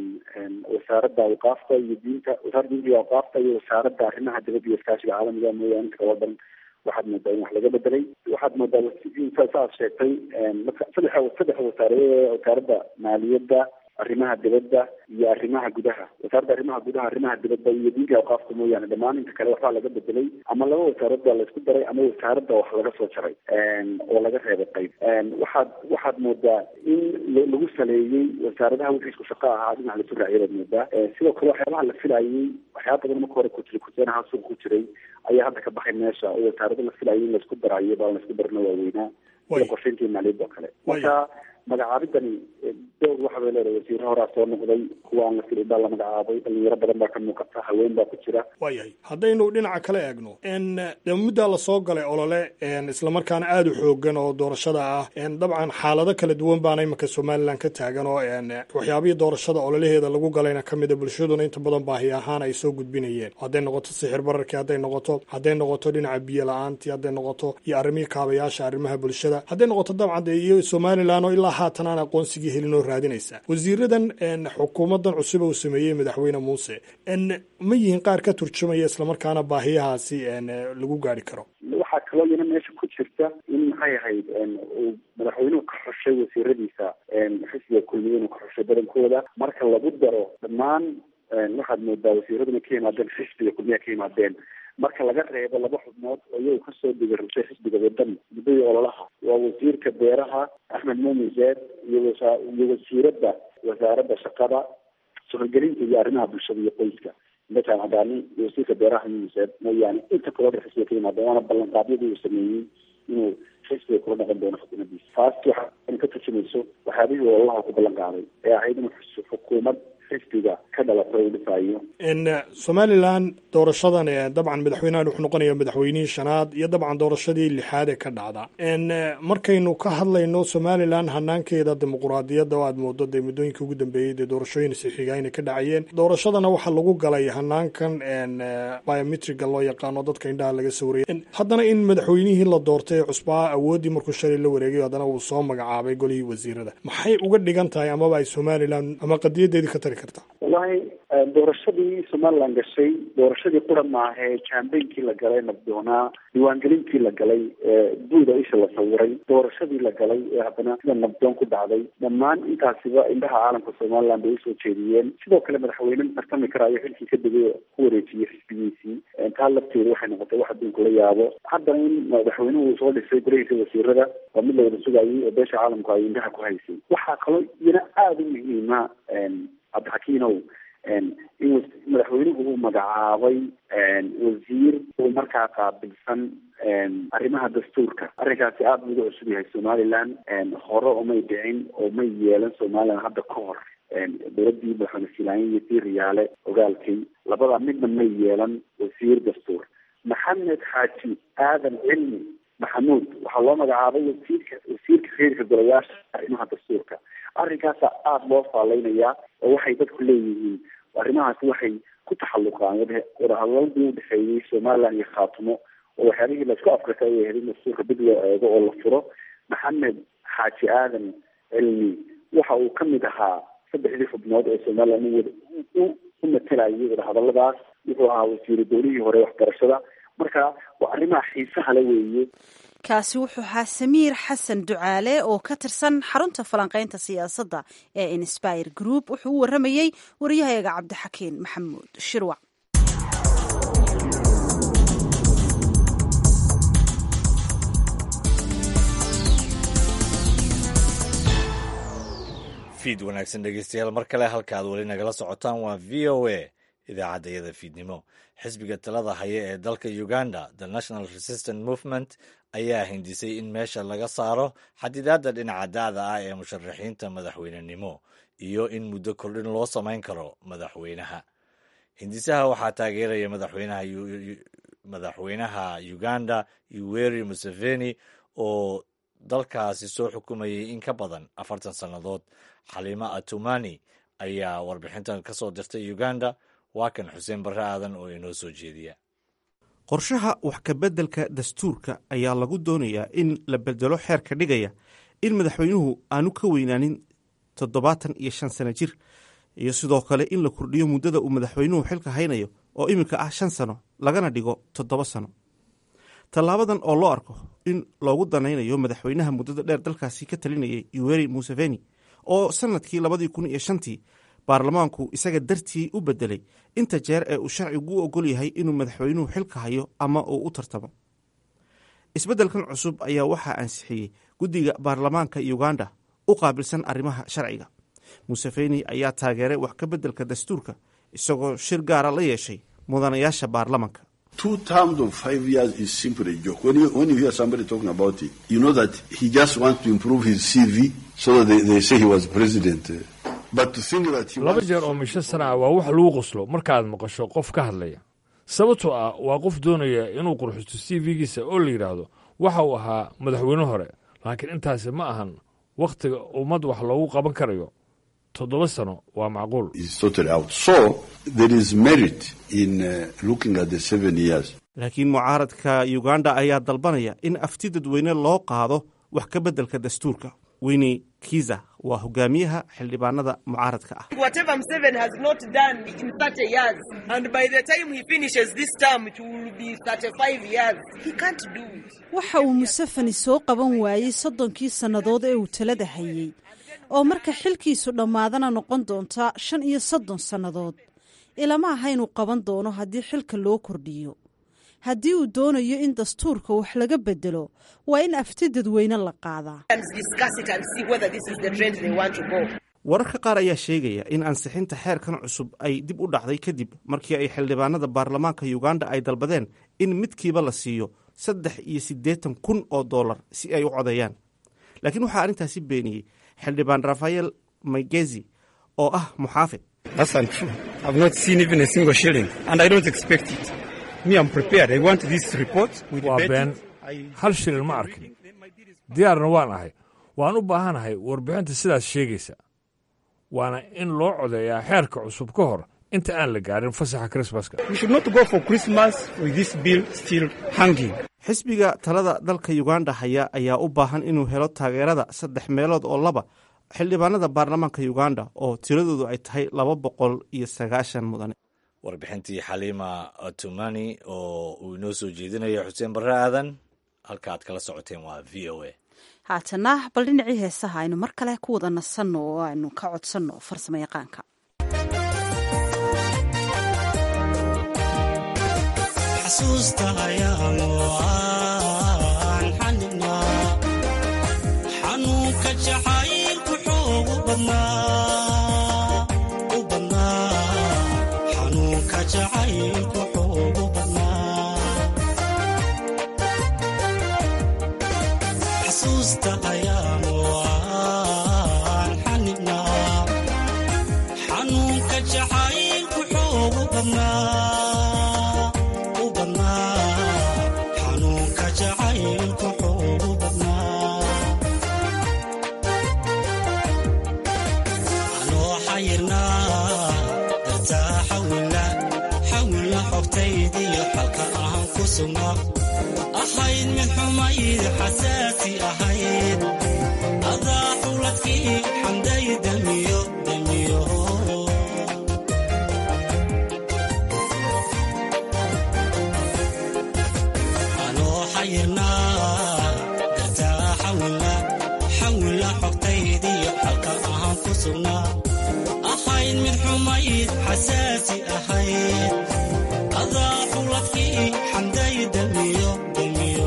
wasaaradda awqaafta iyo diinta wasaaradda diinta iyo awqaafta iyo wasaaradda arrimaha dibadda iyo iskaashiga caalamiga mooyaane inta kala dhan waxaad moodaa in wax laga bedelay waxaad moodaa saad sheegtay saddex saddex wasaaradood wasaaradda maaliyadda arrimaha dibadda iyo arrimaha gudaha wasaaradda arrimaha gudaha arrimaha dibadda iyo diinta awqaafta mooyaane dhammaan inta kale waxbaa laga bedelay ama laba wasaarad baa laisku daray ama wasaaradda wax laga soo jaray oo laga reebay qayb waxaad waxaad moodaa in lagu saleeyey wasaaradaha wixii isku shaqo ahaa dhinac lasu raaciyadaad moodaa sidoo kale waxyaabaha la filayey waxyaaba badan marka hore kujira kusenaha suuq ku jiray ayaa hadda ka baxay meesha oo wasaarada la filayay in laisku darayo baa laisku darna waaweynaa sida qorsheyntii maaliyadda oo kale marka magacaabidani door waxa bay leedahay wasiiro horaa soo noqday kuwa aan la filin baa la magacaabay dhalinyaro badan baa ka muuqata haween baa ku jira waayahay haddaynu dhinaca kale eegno de muddaa lasoo galay olole islamarkaana aada u xoogan oo doorashada ah dabcan xaalado kala duwan baana imanka somalilan ka taagan oo waxyaabihii doorashada ololaheeda lagu galayna kamida bulshaduna inta badan baahi ahaan ay soo gudbinayeen hadday noqoto sixir bararkii hadday noqoto hadday noqoto dhinaca biyo la-aantii hadday noqoto iyo arrimihii kaabayaasha arrimaha bulshada hadday noqoto dabcan de iyo somalilan oo ilaa haatan aan aqoonsigii helin oo raadinaysa wasiiradan xukuumadan cusub uu sameeyey madaxweyne muuse ma yihiin qaar ka turjumaya islamarkaana baahiyahaasi lagu gaari karo waxaa kaloo iyana meesha ku jirta in maxay ahayd uu madaxweynuhu ka xushay wasiiradiisa xisbiga kulmiye inuu ka xushay badankooda marka lagu daro dhammaan waxaad moodaa wasiiraduna ka yimaadeen xisbiga kulmiya ka yimaadeen marka laga reebo laba xubnood oo iyagu kasoo dhigarutay xisbiga wadani muddadii ololaha waa wasiirka beeraha axmed muumin zeed iyo iyo wasiiradda wasaaradda shaqada suxurgelinta iyo arrimaha bulshada iyo qoyska mejan cadaani iyo wasiirka beeraha muumin zeed mooyaane inta kaloo dhan xisbiga ka yimaadeen waana ballanqaadyadii uu sameeyey inuu xisbiga kula dhaqan doono xukuumaddiisa taas waxa ka turjumayso waxyaabihii ololaha ku ballan qaaday ee ahayd inuu xukuumad xisbiga ka dhalato uu dhisayo somalilan doorashadan dabcan madaxweynahan wuxuu noqonaya madaxweynihii shanaad iyo dabcan doorashadii lixaad ee ka dhacda markaynu ka hadlayno somalilan hanaankeeda dimuquraadiyadda oo aad moodo dee muddooyinka ugu dambeeyey dee doorashooyin sixiga inay ka dhacayeen doorashadana waxaa lagu galay hanaankan biometriga loo yaqaano dadka indhaha laga sawiraya haddana in madaxweynihii la doortay ee cusbaa awooddii markuu shalay la wareegay haddana uu soo magacaabay golihii wasiirada maxay uga dhigan tahay amaba ay somalilan ama qadiyadeedii ka tari kartaa wallahi doorashadii somalilan gashay doorashadii qura maaha ee jambeynkii la galay nabdoonaa diiwaangelintii la galay buuda isha la sawiray doorashadii la galay ee haddana sida nabdoon ku dhacday dhammaan intaasiba indhaha caalamka somalilan bay usoo jeediyeen sidoo kale madaxweyne tartami karaayo xilkii ka degay ku wareejiyey xisbigiisii taa lafteeda waxay noqotay wax adduunka la yaabo haddana in madaxweynuhu soo dhisay gurihiisa wasiirada waa mid la wada sugayay oo beesha caalamku ay indhaha ku haysay waxaa kaloo iyana aada u muhiima cabdixakiinow in madaxweynuhu uu magacaabay wasiir uu markaa qaabilsan arrimaha dastuurka arrinkaasi aada uga cusub yahay somalilan hore omay dhicin oo may yeelan somalilan hadda ka hor dowladii madaxweyne silaanya iyo sii riyaale ogaalkay labada midna may yeelan wasiir dastuur maxamed xaaji aadan cilmi maxamuud waxaa loo magacaabay wasiirka wasiirka xiriirka golayaasha arrimaha dastuurka arrinkaasa aada loo faaleynayaa oo waxay dadku leeyihiin arrimahaasi waxay ku taxalluqaan wadahadaladii u dhexeeyey somalilan iyo khaatumo oo waxyaabihii laisku afrika ay ahayd in dastuurka dib loo eego oo la furo maxamed xaaji aadan cilmi waxa uu kamid ahaa saddexdii xubnood ee somalilan u u matelayay wadahadaladaas wuxuu ahaa wasiiru dowlihii hore waxbarashada marka waa arrimaha xiisaha le weeye kaasi wuxuu ahaa samiir xasan ducaale oo ka tirsan xarunta falanqaynta siyaasadda ee inspire group wuxuu u waramayey wariyahayaga cabdixakiin maxamuud shirwac fiid wanaagsan dhegeystayaal mar kale halka aad weli nagala socotaan waa v o a idaacadda iyada fiidnimo xisbiga talada haya ee dalka uganda the national resistance movement ayaa hindisay in meesha laga saaro xadidaadda dhinaca da'da ah ee musharaxiinta madaxweynenimo iyo in muddo kordhin loo samayn karo madaxweynaha hindisaha waxaa taageeraya madaxweynaha madaxweynaha uganda yoweri museveni oo dalkaasi soo xukumayay in ka badan afartan sannadood xaliimo atumani ayaa warbixintan ka soo dirtay uganda. waa kan xuseen barre aadan oo inoo soo jeediya. qorshaha wax ka beddelka dastuurka ayaa lagu doonayaa in la bedelo xeerka dhigaya in madaxweynuhu aanu ka weynaanin toddobaatan iyo shan sano jir, iyo sidoo kale in la kordhiyo muddada uu madaxweynuhu xilka haynayo oo iminka ah shan sano lagana dhigo toddoba sano. tallaabadan oo loo arko in loogu danaynayo madaxweynaha muddada dheer dalkaasi ka talinayay yoweri museveni oo sannadkii labadii kun iyo shantii baarlamaanku isaga dartii u beddelay inta jeer ee uu sharcigu u ogol yahay inuu madaxweynuhu xilka hayo ama uu u tartamo. isbeddelkan cusub ayaa waxaa ansixiyey guddiga baarlamaanka uganda u qaabilsan arrimaha sharciga. museveni ayaa taageeray wax ka beddelka dastuurka isagoo shir gaara la yeeshay mudanayaasha baarlamanka. Two terms of five years is simply a joke. When you, when you hear somebody talking about it, you know that he just wants to improve his C V so that they, they say he was president. But to think that he laba jeer oo misho sana ah waa wax lagu qoslo markaad maqasho qof ka hadlaya. sababtoo ah waa qof doonaya inuu qurxisto C V-giisa oo la yidhaahdo waxa uu ahaa madaxweyne hore, laakiin intaasi ma ahan wakhtiga ummad wax loogu qaban karayo. toddoba sano waa macquul. So there is merit in uh, looking at the seven years. laakiin mucaaradka uganda ayaa dalbanaya in afti dadweyne loo qaado wax ka beddelka dastuurka. Winnie Kiza waa hogaamiyaha xildhibaanada mucaaradka ah. Whatever Museveni has not done in thirty years, and by the time he finishes this term it will be thirty-five years. He can't do it. waxa uu Museveni soo qaban waayey soddonkii sannadood ee uu talada hayay, oo marka xilkiisu dhammaadana noqon doonta shan iyo soddon sannadood. ilama aha inuu qaban doono haddii xilka loo kordhiyo. haddii uu doonayo in dastuurka wax laga bedelo waa in afti dadweyne la qaadaa. wararka qaar ayaa sheegaya in ansixinta xeerkan cusub ay dib u dhacday kadib markii ay xildhibaanada baarlamaanka uganda ay dalbadeen in midkiiba la siiyo saddex iyo siddeetan kun oo dollar si ay u codeeyaan. laakiin waxaa arrintaasi beeniyey xildhibaan rafael maigezi oo ah muxaafid. waa been, hal shilin ma arkin. diyaarna waan ahay, waan u baahanahay warbixinta sidaas sheegaysa. waana in loo codeeyaa xeerka cusub ka hor inta aan la gaarin fasaxa krismaska. xisbiga talada dalka uganda haya ayaa u baahan inuu helo taageerada saddex meelood oo laba xildhibaanada baarlamaanka uganda oo tiradoodu ay tahay laba boqol iyo sagaashan mudane. warbixintii xaliima atumani oo uu inoo soo jeedinayo xuseen barre aadan. halka aad kala socoteen waa v o a. haatana bal dhinacii heesaha aynu mar kale ku wada nasanno oo aynu ka codsanno farsamo yaqaanka. xasuusta ayaanu aan xaninaa xanuunka jacaylku xoogu badnaa u badnaa xanuunka jacaylku xoogu badnaa xasuusta ayaanu aan xaninaa xanuunka jacaylku xoogu badnaa ahayd mid xumayd xasaasi ahayd adaa xuladkii xamday damiyo damiyo anoo xayirnaa dartaa xawila xawila xogtaydiyo xalka ahaan ku sugnaa ahayd mid xumayd xasaasi ahayd adaa xuladkii xamday damiyo damiyo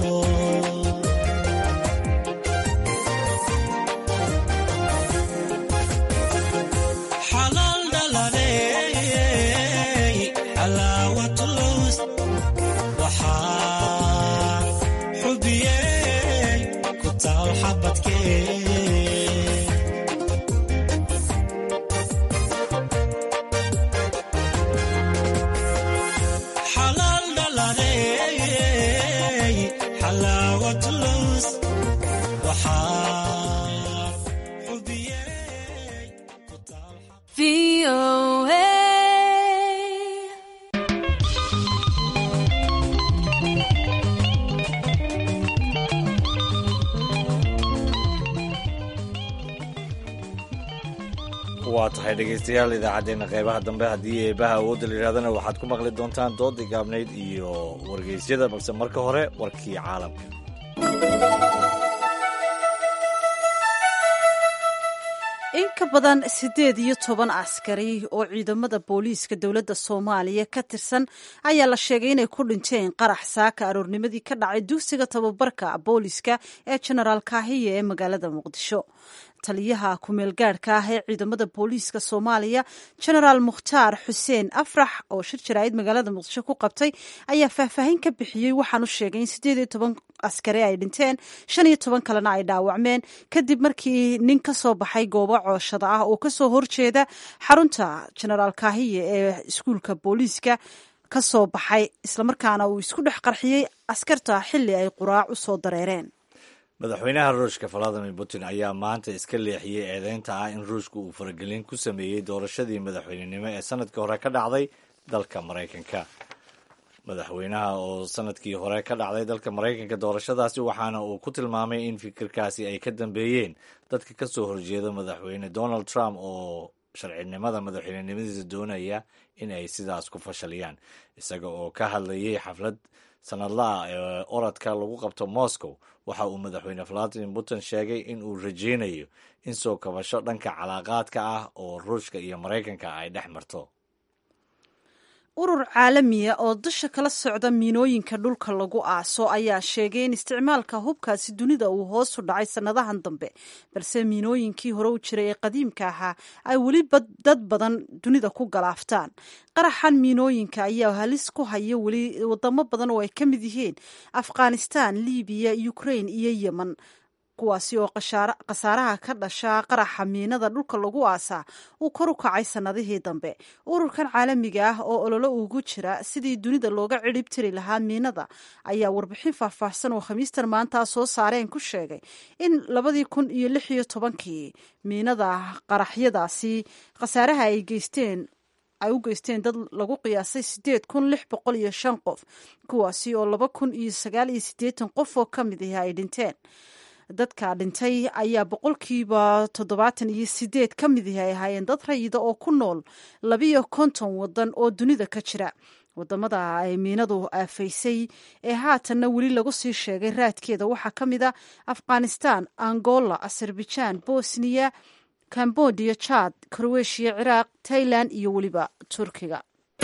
xalaal dhaladey xalaawatulus waxaa xubiyey ku taal xabadkee waa tahay dhegaystayaal idaacaddeenna qaybaha dambe haddii eebaha awoodda la yidhahdana waxaad ku maqli doontaan doodii gaabnayd iyo wargeysyada, balse marka hore warkii caalamka. in ka badan siddeed iyo toban askari oo ciidamada booliiska dowladda soomaaliya ka tirsan ayaa la sheegay inay ku dhinteen qarax saaka aroornimadii ka dhacay dugsiga tababarka booliiska ee jenaraal kaahiye ee magaalada muqdisho. taliyaha ku-meel gaadhka ah ee ciidamada booliiska soomaaliya jenaraal mukhtaar xuseen afrax oo shir jaraa'id magaalada muqdisho ku qabtay ayaa faahfaahin ka bixiyey waxaanu sheegay in siddeed iyo toban askari ay dhinteen shan iyo toban kalena ay dhaawacmeen kadib markii nin ka soo baxay goobo cooshada ah oo kasoo horjeeda xarunta jenaraal kaahiye ee iskuulka booliiska ka soo baxay islamarkaana uu isku dhex qarxiyey askarta xilli ay quraac u soo dareereen. madaxweynaha ruushka valadimir putin ayaa maanta iska leexiyey eedeynta ah in ruushka uu faragelin ku sameeyey doorashadii madaxweynenimo ee sanadkii hore ka dhacday dalka maraykanka. madaxweynaha oo sanadkii hore ka dhacday dalka maraykanka doorashadaasi waxaana uu ku tilmaamay in fikirkaasi ay ka dambeeyeen dadka ka soo horjeeda madaxweyne donald trump oo sharcinimada madaxweynenimadiisa doonaya in ay sidaas ku fashaliyaan. isaga oo ka hadlayay xaflad sanadlaha ee orodka lagu qabto moscow waxa uu madaxweyne valadimir putin sheegay in uu rajeynayo in soo kabasho dhanka calaaqaadka ah oo ruushka iyo maraykanka ay dhex marto. urur caalamiya oo dusha kala socda miinooyinka dhulka lagu aaso ayaa sheegay in isticmaalka hubkaasi dunida uu hoos u dhacay sannadahan dambe, balse miinooyinkii hore u jiray ee qadiimka ahaa ay weli dad badan dunida ku galaaftaan. qaraxan miinooyinka ayaa halis ku haya weli wadamo badan oo ay ka mid yihiin afghanistan, libiya, ukraine iyo yemen, kuwaasi oo khasaaraha ka dhasha qaraxa miinada dhulka lagu aasaa uu kor u kacay sannadihii dambe. ururkan caalamiga ah oo ololo ugu jira sidii dunida looga cidhib tiri lahaa miinada ayaa warbixin faahfaahsan oo khamiistan maanta soo saareen ku sheegay in labadii kun iyo lix iyo tobankii miinada qaraxyadaasi khasaaraha ay geysteen ay u geysteen dad lagu qiyaasay sideed kun lix boqol iyo shan qof, kuwaasi oo laba kun iyo sagaal iyo siddeetan qof oo ka mid ah ay dhinteen. dadka dhintay ayaa boqolkiiba toddobaatan iyo sideed ka mid ah ay ahaayeen dad rayida oo ku nool labiyo konton wadan oo dunida ka jira. wadamada ay miinadu aafaysay ee haatanna weli lagu sii sheegay raadkeeda waxaa ka mid a afghanistan, angola, azerbaijan, bosniya, cambodia, jad, croatia, ciraaq, tailan iyo weliba turkiga.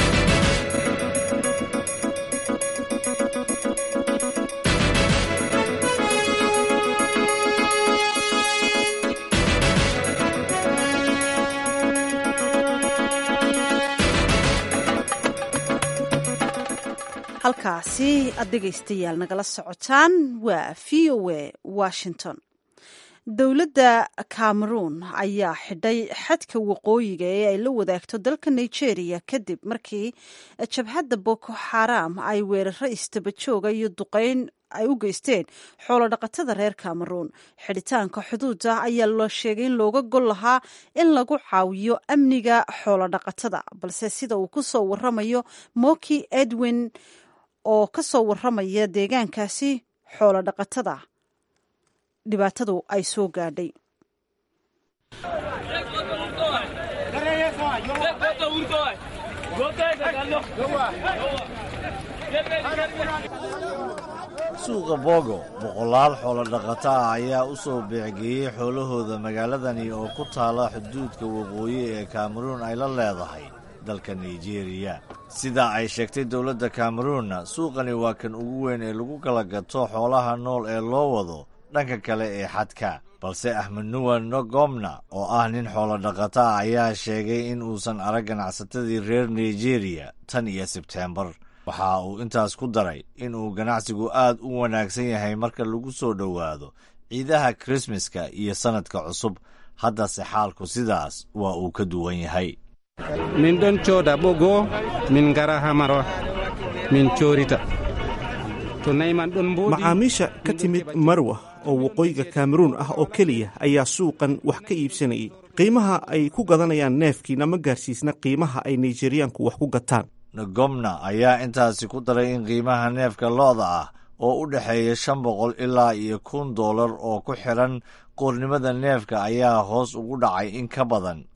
halkaasi aad dhegaystayaal nagala socotaan waa v o a washington. dowladda cameroon ayaa xidhay xadka waqooyiga ee ay la wadaagto dalka nigeria kadib markii jabhadda boko xaram ay weeraro istaba jooga iyo duqeyn ay u geysteen xoolo dhaqatada reer cameroon. xidhitaanka xuduuda ayaa la sheegay in looga gol lahaa in lagu caawiyo amniga xoolo dhaqatada, balse sida uu ku soo waramayo moki edwin oo ka soo waramaya deegaankaasi xoolo dhaqatada dhibaatadu ay soo gaadhay. suuqa bogo boqolaal xoolo dhaqato ah ayaa u soo beecgeeyey xoolahooda magaaladani oo ku taala xuduudka waqooyi ee kameruun ay la leedahay dalka nigeriya. sidaa ay sheegtay dowladda kameruunna suuqani waa kan ugu weyn ee lagu kala gato xoolaha nool ee loo wado dhanka kale ee xadka, balse axmed nuwa nogomna oo ah nin xoolo dhaqato ah ayaa sheegay in uusan arag ganacsatadii reer nigeriya tan iyo sebteembar. waxa uu intaas ku daray in uu ganacsigu aad u wanaagsan yahay marka lagu soo dhowaado ciidaha krismaska iyo sannadka cusub, haddase xaalku sidaas waa uu ka duwan yahay. min ɗon cooda ɓogo min ngara ha maro min coorita to nayman ɗon mboɗi. macaamiisha ka timid marwa oo waqooyiga kameruun ah oo keliya ayaa suuqan wax ka iibsanayay. qiimaha ay ku gadanayaan neefkiina ma gaarsiisna qiimaha ay nigeriyaanku wax ku gataan. nogomna ayaa intaasi ku daray in qiimaha neefka lo'da ah oo u dhexeeya shan boqol ilaa iyo kun doolar oo ku xidhan qoornimada neefka ayaa hoos ugu dhacay in ka badan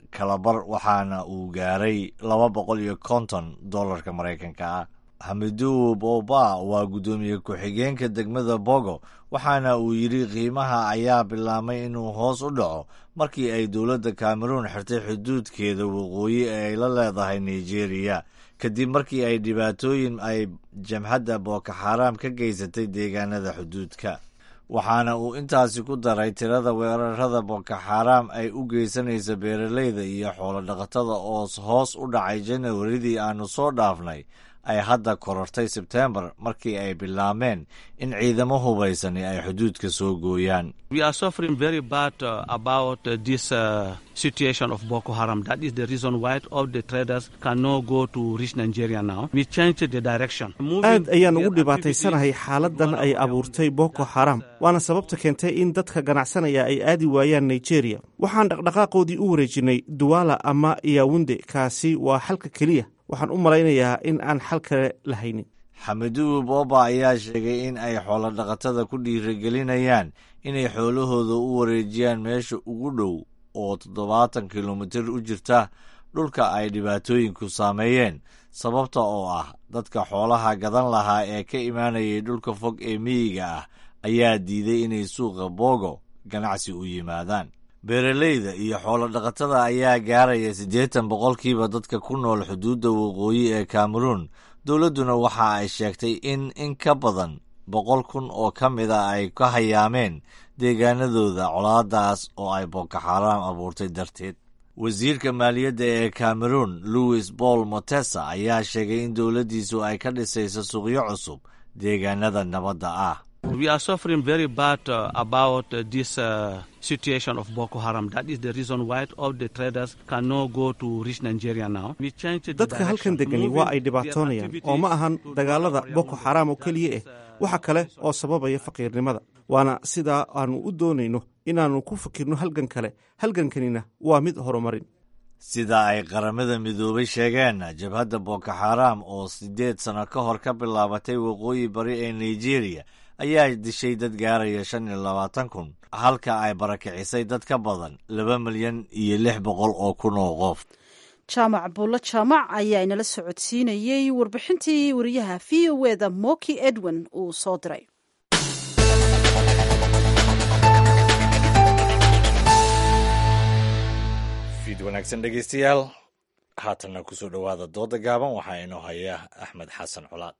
kalabar waxaana uu gaaray laba boqol iyo konton dollarka maraykanka ah. Hamidou Boba waa guddoomiye ku-xigeenka degmada Bogo waxaana uu yidhi qiimaha ayaa bilaabmay inuu hoos u dhaco markii ay dowladda Cameroon xirtay xuduudkeeda waqooyi ee ay la leedahay Nigeria kadib markii ay dhibaatooyin ay jamhadda Boko Haram ka geysatay deegaanada xuduudka. waxaana uu intaasi ku daray tirada weerarada Boko Haram ay u geysanaysa beeralayda iyo xoolo dhaqatada oo hoos u dhacay Janawaridii aanu soo dhaafnay ay hadda korortay Sebtembar markii ay bilaabeen in ciidamo hubaysani ay xuduudka soo gooyaan. We are suffering very bad uh, about uh, this uh, situation of Boko Haram. That is the reason why all the traders cannot go to reach Nigeria now. We changed the direction. aad ayaan ugu dhibaataysanahay xaaladan ay abuurtay Boko Haram waana sababta keentay in dadka ganacsanaya ay aadi waayaan Nigeria. Waxaan dhaqdhaqaaqoodii u wareejinay Douala ama Yaounde, kaasi waa xalka keliya. waxaan u malaynayaa in aan xal kale lahaynin. Hamidou Boba ayaa sheegay in ay xoolo dhaqatada ku dhiirigelinayaan inay xoolahooda u wareejiyaan meesha ugu dhow oo toddobaatan kilomitir u jirta dhulka ay dhibaatooyinku saameeyeen, sababta oo ah dadka xoolaha gadan lahaa ee ka imaanayay dhulka fog ee miyiga ah ayaa diiday inay suuqa Bogo ganacsi u yimaadaan. beeralayda iyo xoolo dhaqatada ayaa gaaraya siddeetan boqolkiiba dadka ku nool xuduudda waqooyi ee Cameroon. Dowladduna waxa ay sheegtay in in ka badan boqol kun oo ka mid a ay ka hayaameen deegaanadooda colaadaas oo ay Boko Haram abuurtay darteed. wasiirka maaliyadda ee Cameroon Louis Paul Motesa ayaa sheegay in dowladdiisu ay ka dhisayso suuqyo cusub deegaanada nabadda ah. We are suffering very bad uh, about uh, this uh, situation of Boko Haram. That is the reason why all the traders cannot go to reach Nigeria now. We changed the dadka halkan degani waa ay dhibaatoonayaan oo ma ahan dagaalada Boko Haram oo keliya ah, waxa kale oo sababaya faqiirnimada. waana sidaa aanu u doonayno inaanu ku fikirno halgan kale. halgankanina waa mid horumarin. sida ay qaramada midoobay sheegeen, jabhadda Boko Haram oo siddeed sano ka hor ka bilaabatay waqooyi bari ee Nigeria ayaa dishay dad gaaraya shan iyo labaatan kun, halka ay barakicisay dad ka badan laba milyan iyo lix boqol oo kun oo qof. jaamac buulo jaamac ayaa inala socodsiinayey warbixintii wariyaha v o e da Moki Edwin uu soo diray. fiid wanaagsan dhegeystayaal, haatanna kusoo dhowaada dooda gaaban. waxaa inoo haya Axmed Xasan Colaad.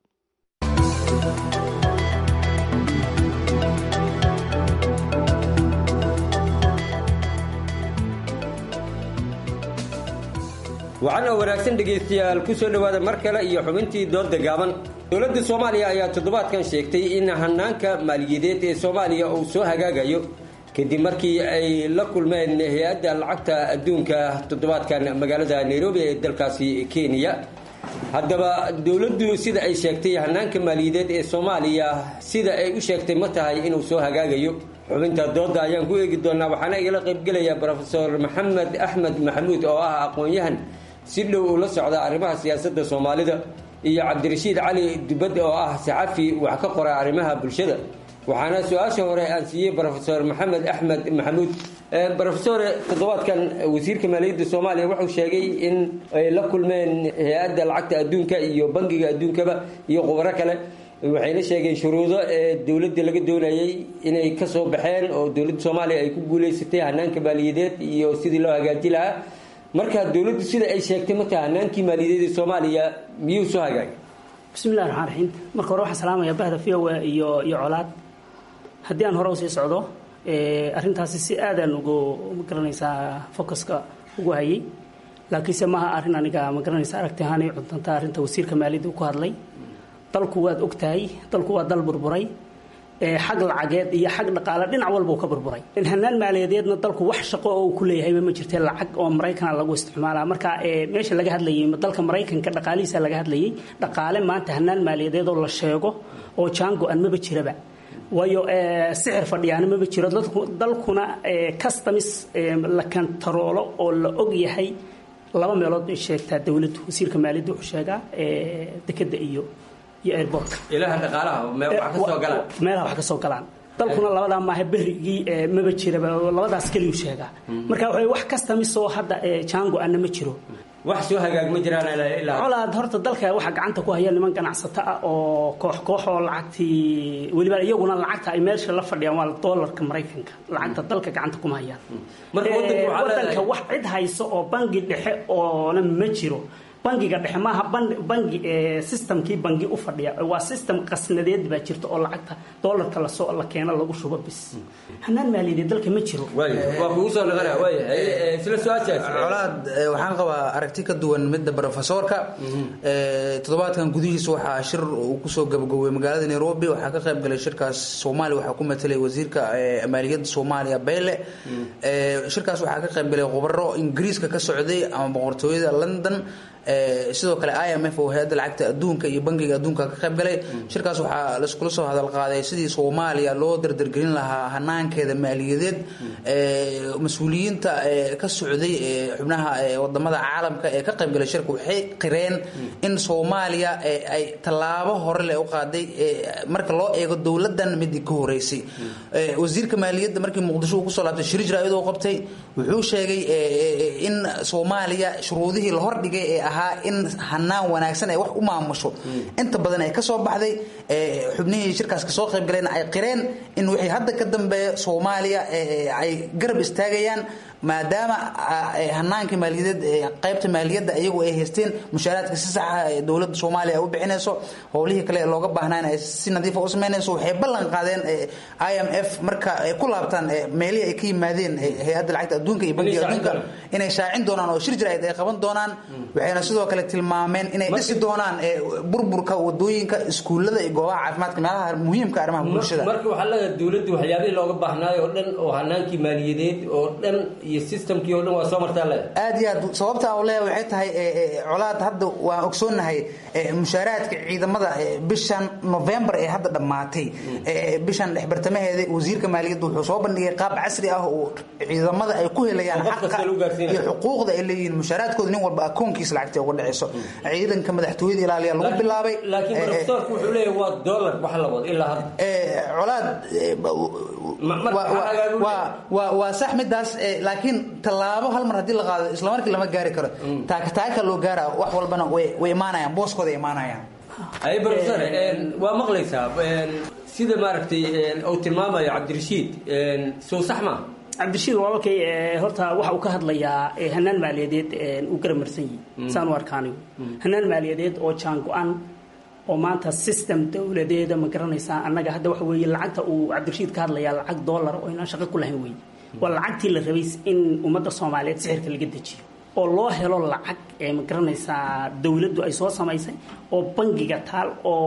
waxaan oo wanaagsan dhegaystayaal ku soo dhowaada mar kale iyo xubintii dooda gaaban. dowladda Soomaaliya ayaa toddobaadkan sheegtay in hanaanka maaliyadeed ee Soomaaliya uu soo hagaagayo kadib markii ay la kulmeen hay'adda lacagta adduunka toddobaadkan magaalada Nairobi ee dalkaasi Kenya. haddaba dowladdu sida ay sheegtay hanaanka maaliyadeed ee Soomaaliya sida ay u sheegtay ma tahay inuu soo hagaagayo. xubinta dooda ayaan ku eegi doonaa, waxaana igala qayb gelaya Professor Maxamed Axmed Maxamuud oo ah aqoon-yahan si dhow ula socda arrimaha siyaasadda Soomaalida, iyo Cabdirashiid Cali Dubad oo ah saxafi wax ka qora arrimaha bulshada. waxaana su-aasha hore aan siiyey Professor Maxamed Axmed Maxamuud. Professor, toddobaadkan wasiirka maaliyadda Soomaaliya wuxuu sheegay in ay la kulmeen hay'adda lacagta adduunka iyo bangiga adduunkaba iyo khubaro kale, waxayna sheegeen shuruudo ee dowladda laga doonayay inay ka soo baxeen oo dowladda Soomaaliya ay ku guuleysatay hanaanka maaliyadeed iyo sidii loo hagaajin lahaa. marka dowladdu sida ay sheegtay marka hanaankii maaliyadeed ee Soomaaliya miyuu soo hagaagay? bismillaahir rahmaanir rahiim. marka hore waxaan salaamayaa bahda V O A iyo iyo Colaad. haddii aan hore u sii socdo ee arrintaasi si aad aan ugu magaranaysaa focuska ugu hayay, laakiinse maaha arrin aniga magaranaysaa aragti ahaan ay cuntanta arrinta wasiirka maaliyadda ku hadlay. dalku waad ogtahay, dalku waa dal burburay, ee xag lacageed iyo xag dhaqaale dhinac walba uu ka burburay. in hanaan maaliyadeedna dalku wax shaqo oo ku leeyahay ma jirtay, lacag oo Mareykan lagu isticmaalaa. marka ee meesha laga hadlayay dalka Mareykanka dhaqaalihiisa laga hadlayay, dhaqaale maanta hanaan maaliyadeed oo la sheego oo jaango aan ma jiraba, waayo ee sicir fadhiyaan ma jiro. dalkuna ee customs la kantaroolo oo la og yahay laba meelood ay sheegtaa dawladdu. wasiirka maaliyadda wuxuu sheegaa ee dekada iyo iyo airport ilaha dhaqaalaha meel wax ka soo galaan meelaha wax ka soo galaan dalkuna labadaa maaha berigii maba jiraba labadaas keliyu sheegaa marka waxa wax kasta misoo hadda jango ana ma jiro wax soo hagaag ma jiraan ilaa colaad horta dalka waxa gacanta ku haya niman ganacsato ah oo koox koox oo lacagtii waliba iyaguna lacagta ay meesha la fadhiyaan waa dollarka Mareykanka lacagta dalka gacanta kuma hayaan marka wadanka wax cid hayso oo bangi dhexe oo ma jiro bangiga dhexe maaha bangi systemkii bangi u fadhiya waa system qasnadeed baa jirta oo lacagta dollarka la soo la keeno lagu shubo bis hanaan maaliyadeed dalka ma jiro waa kugu soo noqonaa way isla su'aashaas colaad waxaan qabaa aragti ka duwan midda professorka toddobaadkan gudihiisa waxaa shir uu ku soo gabagabay magaalada Nairobi waxaa ka qayb galay shirkaas Soomaaliya waxaa ku metelay wasiirka maaliyadda Soomaaliya Bayle shirkaas waxaa ka qayb galay khubaro Ingiriiska ka socday ama boqortooyada London sidoo kale I M F oo hay'adda lacagta adduunka iyo bangiga adduunka ka qayb galay shirkaas waxaa la isku soo hadal qaaday sidii Soomaaliya loo dardargelin lahaa hanaankeeda maaliyadeed ee mas'uuliyiinta ka socday xubnaha wadamada caalamka ee ka qayb galay shirku waxay qireen in Soomaaliya ay talaabo hore leh u qaaday marka loo eego dawladan midii ka horeysay wasiirka maaliyadda markii Muqdisho uu ku soo laabtay shir jiraayad oo qabtay wuxuu sheegay in Soomaaliya shuruudihii la hordhigay ee ahaa in hanaan wanaagsan ay wax u maamusho inta badan ay ka soo baxday xubnihii shirkaas ka soo qayb galeen ay qireen in wixii hadda ka dambeeya Soomaaliya ay garab istaagayaan maadaama hanaanka maaliyadeed qaybta maaliyadda ayagu ay haysteen mushaaraadka si sax ah ee dawladda Soomaaliya ay u bixinayso howlihii kale looga baahnaan ay si nadiif ah u sameynayso waxay ballan qaadeen I M F marka ay ku laabtaan meelihii ay ka yimaadeen hay'adda lacagta adduunka iyo bangiga adduunka inay shaacin doonaan oo shir jiraayad ay qaban doonaan waxayna sidoo kale tilmaameen inay dhisi doonaan burburka wadooyinka iskuulada iyo goobaha caafimaadka meelaha muhiimka arrimaha bulshada marka waxa laga dawladdu waxyaabihii looga baahnaayo oo dhan oo hanaankii maaliyadeed oo dhan iyo systemkii oo dhan waa soo martaa leedahay aad iyo aad sababta oo leeyahay waxay tahay colaad hadda waan ogsoonahay mushaaraadka ciidamada bishan November ee hadda dhamaatay bishan dhexbartamaheeda wasiirka maaliyadda wuxuu soo bandhigay qaab casri ah oo ciidamada ay ku helayaan xaqqa iyo xuquuqda ay leeyihiin mushaaraadkooda nin walba akoonkiisa lacagta uga dhacayso ciidanka madaxtooyada ilaaliya lagu bilaabay laakiin professorku wuxuu leeyahay waa dollar wax la wado ilaa hadda ee colaad waa waa sax midaas laakiin talaabo hal mar hadii la qaado isla markii lama gaari karo taaka taaka loo gaara wax walbana way imaanayaan booskooda imaanayaan ay professor waa maqlaysaa sida maaragtay oo tilmaamayo Cabdirashiid soo sax ma cabdirashiid walaalkay horta waxa uu ka hadlayaa hanaan maaliyadeed uu garamarsan yahay saan u arkaanayo hanaan maaliyadeed oo jaan go'an oo maanta system dawladeeda ma garanaysaa annaga hadda waxa weeye lacagta uu Cabdirashiid ka hadlayaa lacag dollar oo inaan shaqo ku lahayn weeye waa lacagtii la rabay in ummadda Soomaaliyeed sixirka laga dejiyo oo loo helo lacag ee ma garanaysaa dawladdu ay soo samaysay oo bangiga taal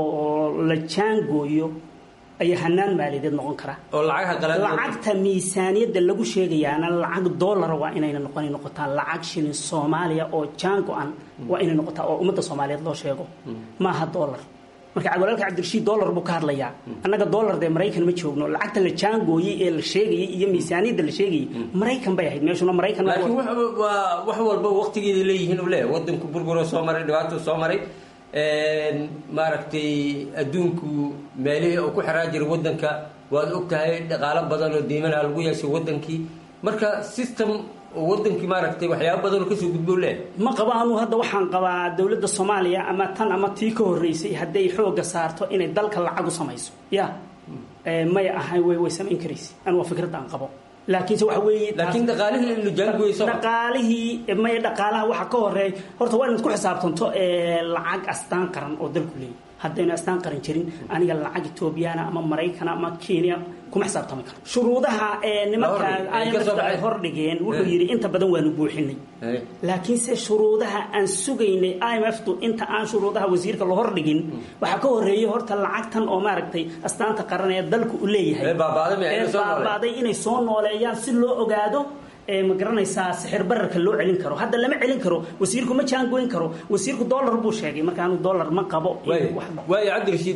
oo la jaangooyo ay hanaan maaliyadeed noqon kara oo lacagaha qalad lacagta miisaaniyada lagu sheegayaana lacag dollar waa inay noqon noqotaa lacag shilin Soomaaliya oo jaango an waa inay noqotaa oo ummadda Soomaaliyeed loo sheego maaha dollar marka walaalka Cabdirashiid dollar buu ka hadlayaa annaga dollar de Mareykan ma joogno lacagta la jaangooyay ee la sheegay iyo miisaaniyada la sheegay Mareykan bay ahayd meeshuna Mareykan laakiin waa wax walba waqtigeeda leeyihiin u leeyahay wadanku burburo soo maray dhibaato soo maray een maaragtay adduunku meelihii uu ku xiraa jiray wadanka waad ogtahay dhaqaale badan oo diimaha lagu yeeshay wadankii marka system wadankii maaragtay waxyaabo badan oo ka soo gudbo leh ma qaba anu hadda waxaan qabaa dawladda Soomaaliya ama tan ama tii ka horeysay haday xooga saarto inay dalka lacag u samayso ya ee may ahay way way samayn karaysi aan waa fikrad aan qabo laakiin waxa weeye laakiin dhaqaalihii la jaangooyay dhaqaalihii may dhaqaalaha waxa ka horeey horta waa inaad ku xisaabtanto ee lacag astaan qaran oo dalku leeyahay haddayna astaan qaran jirin aniga lacag Ethiopiana ama Mareykan ama Kenya kuma xisaabtami karo shuruudaha ee nimanka ay hor dhigeen wuxuu yiri inta badan waanu buuxinay laakiin se shuruudaha aan sugaynay I M F tu inta aan shuruudaha wasiirka la hor dhigin waxa ka horeeyay horta lacagtan oo maaragtay astaanta qaran ee dalku u leeyahay ee baabaaday inay soo nooleeyaan si loo ogaado ee ma garanaysaa sixir bararka loo celin karo hadda lama celin karo wasiirku ma jaan goyn karo wasiirku dollar buu sheegay marka aanu dollar ma qabo way Cabdirashiid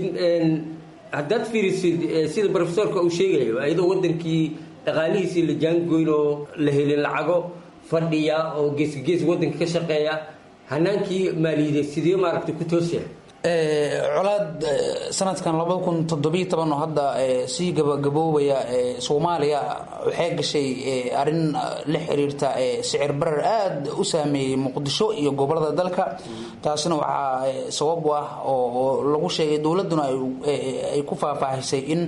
haddaad fiirisid sida professorka uu sheegayo ayadoo wadankii dhaqaalihiisii la jaan goyn oo la helin lacago fadhiya oo gees gees wadanka ka shaqeeya hanaankii maaliyadeed sidee maaragtay ku toosaya colaad sanadkan labada kun toddobiyo toban oo hadda sii gabagaboobaya soomaaliya waxay gashay arrin la xiriirta sicir barar aad u saameeyey muqdisho iyo gobolada dalka taasina waxaa sabab u ah oo lagu sheegay dowladuna ay ku faahfaahisay in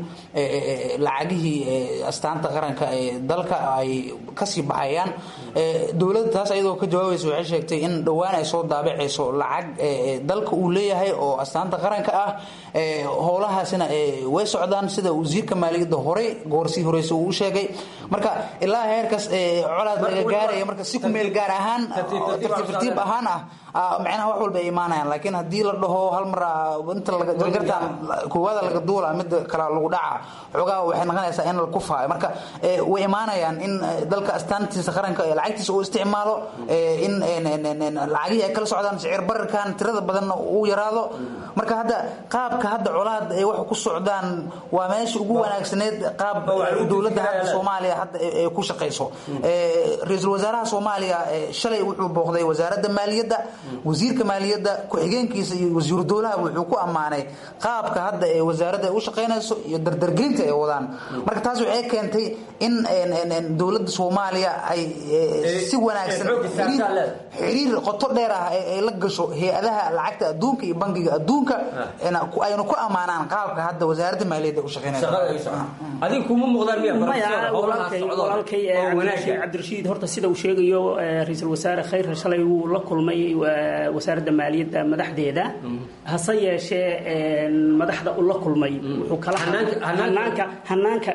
lacagihii astaanta qaranka ee dalka ay kasii baxayaan dowladda taas ayadoo ka jawaabaysa waxay sheegtay in dhowaan ay soo daabacayso lacag dalka uu leeyahay oo astaanta qaranka ah howlahaasina way socdaan sida wasiirka maaliyadda horey goorsii horeysa uu sheegay marka ilaa heerkaas colaad laga gaaraya marka si ku meel gaar ahaan tartiib ahaan ah macnaha wax walba ay imaanayaan laakiin haddii la dhaho hal mar inta lagartaan koowaada laga duula mid kale lagu dhaca xoogaa waxay noqonaysaa in la kufaayo marka way imaanayaan in dalka astaantiisa qaranka lacagtiisa uu isticmaalo in lacagihii ay kala socdaan sicir bararkan tirada badanna uu yaraado marka hadda qaabka hadda colaad ay wax ku socdaan waa meesha ugu wanaagsaneed qaab dowladda hadda Soomaaliya hadda ay ku shaqeyso ra'iisul wasaaraha Soomaaliya shalay wuxuu booqday wasaaradda maaliyadda wasiirka maaliyadda ku-xigeenkiisa iyo wasiiru dowlaha wuxuu ku ammaanay qaabka hadda ee wasaaradda ay u shaqeynayso iyo dardargelinta ay wadaan marka taas waxay keentay in dowladda Soomaaliya ay si wanaagsan xiriir qoto dheer ah ay la gasho hay'adaha lacagta adduunka iyo bangiga adduunka ayna ku ammaanaan qaabka hadda wasaaradda maaliyadda u shaqeynayso adiga kuma muuqdaan miya walaalkay cabdirashiid horta sida uu sheegayo ra'iisul wasaare khayr shalay uu la kulmay wasaaradda maaliyadda madaxdeeda hase yeeshee madaxda uu la kulmay wuxuu kala hanaanka hanaanka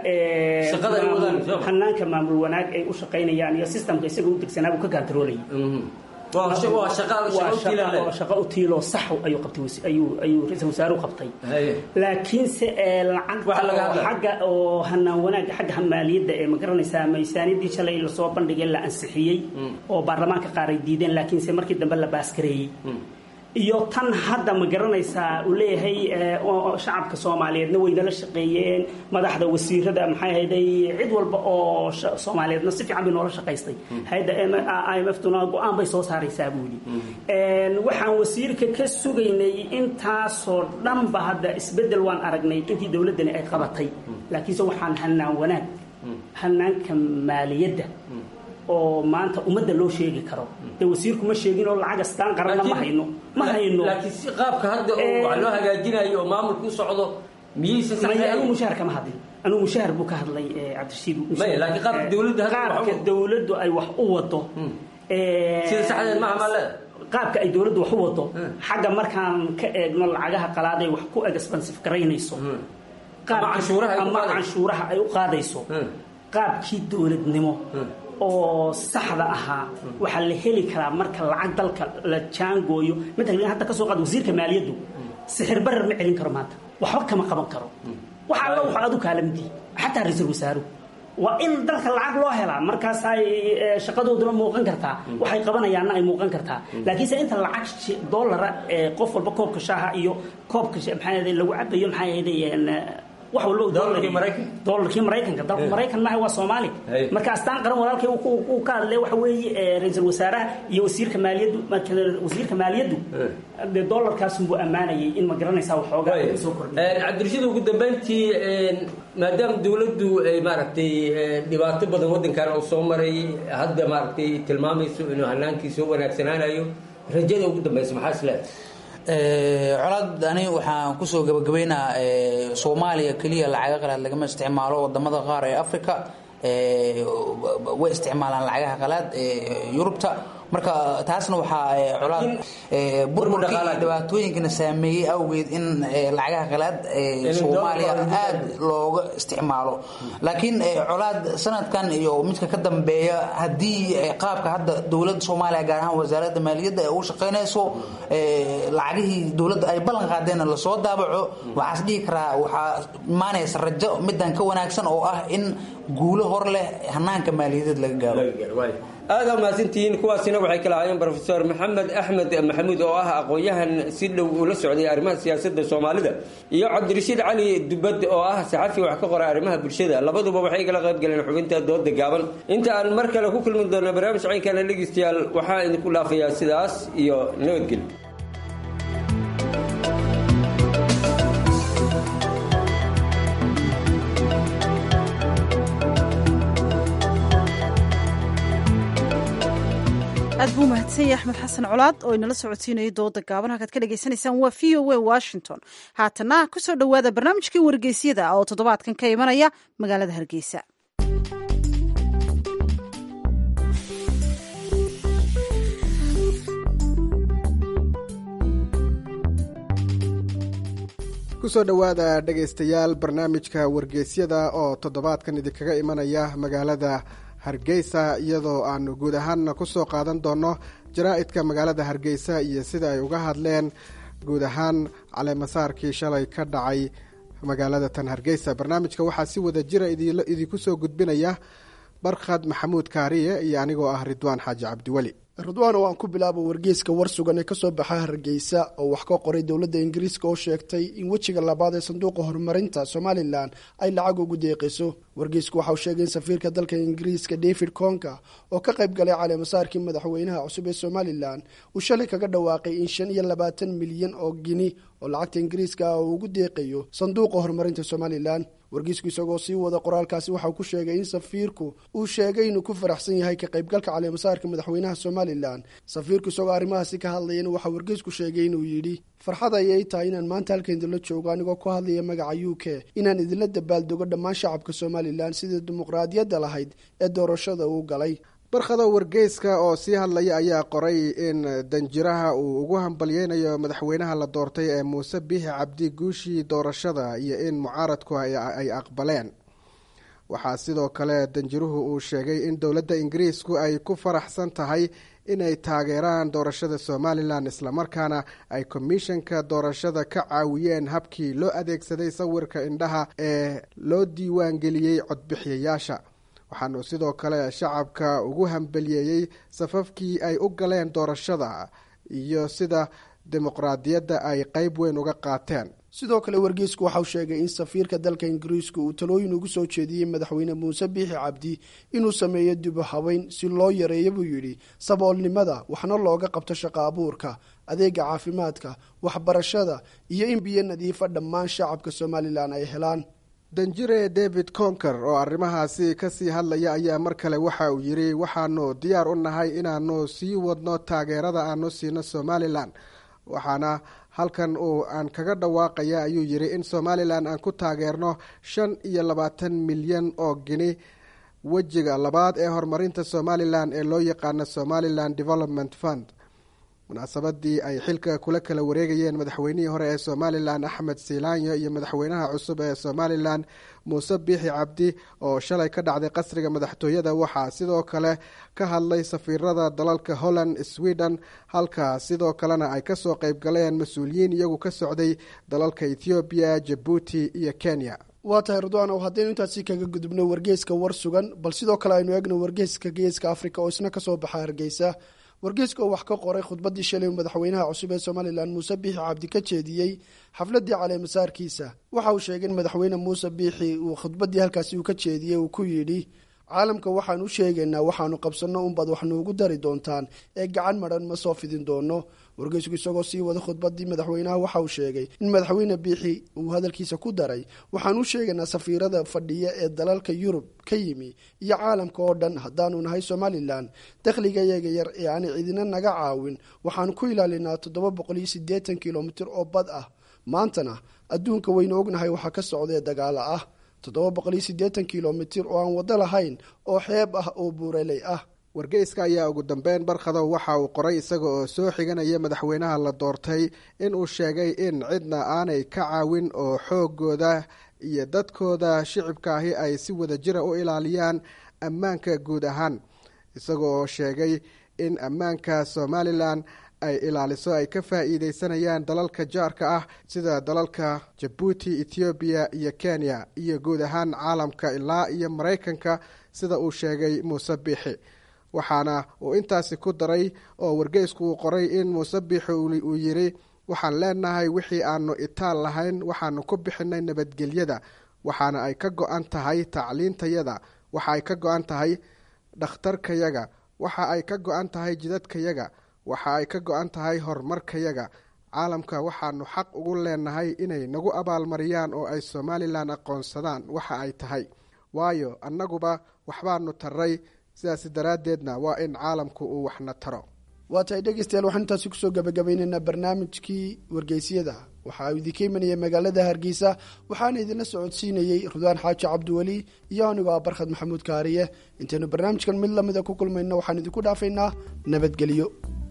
hanaanka maamul wanaag ay u shaqeynayaan iyo systemka isaga u degsanaa uu ka kantaroolay waa shaqo u tiilo sax ayuu qabtay ayuu ayuu ra'iisul wasaaruhu qabtay laakiin se lacag xagga oo hanaan wanaag xagga maaliyadda ee ma garanaysaa miisaaniyadii shalay la soo bandhigay la ansixiyay oo baarlamaanka qaar ay diideen laakiin se markii dambe la baaskareeyay iyo tan hadda ma garanaysaa uu leeyahay shacabka Soomaaliyeedna way nala shaqeeyeen madaxda wasiirada maxay hayday cid walba oo Soomaaliyeedna si fiican bay noola shaqeystay hay'adda I M F tuna go'aan bay soo saaraysaa buuli een waxaan wasiirka ka sugaynay intaasoo dhanba hadda isbedel waan aragnay intii dawladani ay qabatay laakiin se waxaan hanaan wanaag hanaanka maaliyadda oo maanta umada loo sheegi karo ee wasiirku ma sheegin oo lacag astaan qaran ma hayno ma hayno laakiin si qaabka hadda oo wax loo hagaajinayo oo maamulku socdo miyaysan saxay anu mushaar kama hadlin anu mushaar buu ka hadlay Cabdirashiid ma laakiin qaabka dawladda hadda dawladdu ay wax u wado ee sida saxdeed ma amal qaabka ay dawladdu wax u wado xagga markaan ka eegno lacagaha qalaaday wax ku expensive gareynayso qaab canshuuraha ama canshuuraha ay u qaadayso qaabkii dawladnimo oo saxda ahaa waxa la heli karaa marka lacag dalka la jaangooyo midna hadda ka soo qaad wasiirka maaliyaddu sixir barar ma celin karo maanta waxba kama qaban karo waxa la waxa adu kaalamdi xataa ra'iisul wasaaruhu waa in dalka lacag loo helaa markaas ay shaqadooduna muuqan kartaa waxay qabanayaan ay muuqan kartaa laakiin se inta lacag dollar ee qof walba koobka shaaha iyo koobka maxay lagu cabayo maxay ahaydeen wax walba dollarkii Mareykan dollarkii Mareykanka dalka Mareykan ma waa Soomaali marka astaan qaran walaalkay uu ka hadlay waxa weeye ra'iisul wasaaraha iyo wasiirka maaliyaddu marka wasiirka maaliyaddu de dollarkaas uu amaanayay in ma garanaysaa waxoogaa ay soo kordhiyay ee Cabdirashiid ugu dambeyntii maadaama dawladdu ay maaragtay dhibaato badan wadankan oo soo maray hadda maaragtay tilmaamayso inuu hanaankiisa wanaagsanaanayo rajada ugu dambaysa maxaa isleedahay colaad ani waxaan kusoo gabagabeynaa Soomaaliya kaliya lacag qalaad lagama isticmaalo wadamada qaar ee Afrika way isticmaalaan lacagaha qalaad ee Yurubta marka taasna waxa colaad burburkii dhibaatooyinkana saameeyay awgeed in lacagaha qalaad ee Soomaaliya aad looga isticmaalo laakiin colaad sanadkan iyo midka ka dambeeya hadii qaabka hadda dawladda Soomaaliya gaar ahaan wasaaradda maaliyadda ay u shaqeynayso lacagihii dawladda ay ballan qaadeen la soo daabaco waxa isdhihi karaa waxa maanaysa rajo midan ka wanaagsan oo ah in guulo hor leh hanaanka maaliyadeed laga gaaro aad u maasantiin kuwaasina waxay kala hayeen professor Maxamed Axmed Maxamuud oo ah aqoonyahan si dhow ula socday arrimaha siyaasadda Soomaalida iyo Cabdirashiid Cali Dubad oo ah saxafi wax ka qoray arrimaha bulshada labaduba waxay kala qayb galeen xubinta dooda gaaban inta aan mar kale ku kulmin doono barnaamij caynkan dhageystayaal waxaan idinku dhaafayaa sidaas iyo nabadgelyo mahadsan yahay axmed xasan colaad oo inala socodsiinayay dooda gaaban halkaad ka dhagaysanaysaan waa v o a washington. haatana kusoo dhowaada barnaamijkii wargeysyada oo toddobaadkan ka imanaya magaalada hargeysa. kusoo dhowaada dhegaystayaal barnaamijka wargeysyada oo toddobaadkan idinkaga imanaya magaalada hargeysa, iyadoo aanu guud ahaanna kusoo qaadan doono jaraa'idka magaalada hargeysa iyo sida ay uga hadleen guud ahaan caleemasaarkii shalay ka dhacay magaalada tan hargeysa. barnaamijka waxaa si wada jira idinku soo gudbinaya barkhad maxamuud kaariye iyo anigoo ah ridwaan xaaji cabdiweli. ridwaan oo aan ku bilaabo wargeyska war sugan ee kasoo baxa hargeysa oo wax ka qoray dowladda ingiriiska oo sheegtay in wejiga labaad ee sanduuqa horumarinta somalilan ay lacag ugu deeqayso. wargeysku waxa uu sheegay in safiirka dalka ingiriiska david conka oo ka qayb galay caleemasaarkii madaxweynaha cusub ee somalilan uu shalay kaga dhawaaqay in shan iyo labaatan milyan oo gini oo lacagta ingiriiska ah uu ugu deeqayo sanduuqa horumarinta somalilan. wargeysku isagoo sii wada qoraalkaasi waxa uu ku sheegay in safiirku uu sheegay inuu ku faraxsan yahay ka qaybgalka caleemasaarka madaxweynaha somalilan. safiirku isagoo arrimahaasi ka hadlayana waxaa wargeysku sheegay inuu yidhi farxad ayay tahay inaan maanta halka idinla joogo anigoo ku hadlaya magaca u k inaan idinla dabaaldogo dhammaan shacabka somalilan sidii dimuqraadiyadda lahayd ee doorashada uu galay. barkhada wargeyska oo sii hadlaya ayaa qoray in danjiraha uu ugu hambalyeynayo madaxweynaha la doortay ee muuse biixi cabdi guushii doorashada iyo in mucaaradku ay aqbaleen. waxaa sidoo kale danjiruhu uu sheegay in dowladda ingiriisku ay ku faraxsan tahay inay taageeraan doorashada somalilan islamarkaana ay komishanka doorashada ka caawiyeen habkii loo adeegsaday sawirka indhaha ee loo diiwaan geliyey codbixiyayaasha. waxaanu sidoo kale shacabka ugu hambaliyeeyey safafkii ay u galeen doorashada iyo sida dimuqraadiyadda ay qeyb weyn uga qaateen. sidoo kale wargeysku waxauu sheegay in safiirka dalka ingiriiska uu talooyin ugu soo jeediyey madaxweyne muuse biixi cabdi inuu sameeyo dib u habeyn si loo yareeyo buu yidhi saboolnimada, waxna looga qabto shaqo abuurka, adeega caafimaadka, waxbarashada iyo in biyo nadiifa dhammaan shacabka somalilan ay helaan. danjire david conker oo arrimahaasi kasii hadlaya ayaa mar kale waxa uu yidhi waxaanu diyaar u nahay inaanu sii wadno taageerada aanu siino somalilan, waxaana halkan uu aan kaga dhawaaqaya ayuu yidhi in somalilan aan ku taageerno shan iyo labaatan milyan oo gini wejiga labaad ee horumarinta somalilan ee loo yaqaano somalilan development fund. munaasabadii ay xilka kula kala wareegayeen madaxweynihii hore ee somalilan axmed siilaanyo iyo madaxweynaha cusub ee somalilan muuse biixi cabdi oo shalay ka dhacday qasriga madaxtooyada waxaa sidoo kale ka hadlay safiirada dalalka holland, sweden, halka sidoo kalena ay kasoo qeyb galeen mas-uuliyiin iyagu ka socday dalalka ethoobiya, jabuuti iyo kenya. waa tahay ridwaan oo haddaynu intaasi kaga gudubno wargeyska war sugan, bal sidoo kale aynu eegno wargeyska geeska africa oo isna kasoo baxa hargeysa. wargeyska oo wax ka qoray khudbadii shalay madaxweynaha cusub ee somalilan muuse biixi cabdi ka jeediyey xafladii caleemasaarkiisa. waxa uu sheegay in madaxweyne muuse biixi uu khudbadii halkaasi uu ka jeediyey uu ku yidhi caalamka waxaan u sheegaynaa waxaanu qabsanno unbaad wax nuugu dari doontaan ee gacan madhan ma soo fidin doono. wargeysku isagoo sii wada khudbadii madaxweynaha waxa uu sheegay in madaxweyne biixi uu hadalkiisa ku daray waxaan u sheegaynaa safiirada fadhiya ee dalalka yurub ka yimi iyo caalamka oo dhan haddaanu nahay somalilan dakhligayaga yar ee aan cidina naga caawin waxaanu ku ilaalinaa toddoba boqol iyo siddeetan kilomitir oo bad ah. maantana adduunka waynu ognahay waxaa ka socdae dagaalo ah toddoba boqol iyo siddeetan kilomitir oo aan waddo lahayn oo xeeb ah oo buuraley ah. wargeyska ayaa ugu dambeyn barkhadow waxa uu qoray isaga oo soo xiganaya madaxweynaha la doortay inuu sheegay in cidna aanay ka caawin oo xoogooda iyo dadkooda shicibka ahi ay si wada jira u ilaaliyaan ammaanka guud ahaan, isaga oo sheegay in ammaanka somalilan ay ilaaliso ay ka faa'iideysanayaan dalalka jaarka ah sida dalalka jabuuti, ethoobiya iyo kenya iyo guud ahaan caalamka ilaa iyo maraykanka sida uu sheegay muuse biixi. waxaana uu intaasi ku daray oo wargeysku uu qoray in muuse biixi uu yidhi waxaan leenahay wixii aanu itaal lahayn waxaanu ku bixinay nabadgelyada, waxaana ay ka go-an tahay tacliintayada, waxa ay ka go-an tahay dhakhtarkayaga, waxa ay ka go-an tahay jidadkayaga, waxa ay ka go-an tahay horumarkayaga. caalamka waxaanu xaq ugu leenahay inay nagu abaalmariyaan oo ay somalilan aqoonsadaan waxa ay tahay, waayo annaguba waxbaanu taray, sidaas daraaddeedna waa in caalamku uu waxna taro. waa tahay dhegeystayaal waxaan intaasi kusoo gabagabaynaynaa barnaamijkii wargeysyada waxaa idinka imanaya magaalada hargeysa waxaana idinla socodsiinayey rudaan xaaji cabdiweli iyo anigoo ah barkhad maxamuud kaariye intaynu barnaamijkan mid lamida ku kulmayno waxaan idinku dhaafaynaa nabadgelyo.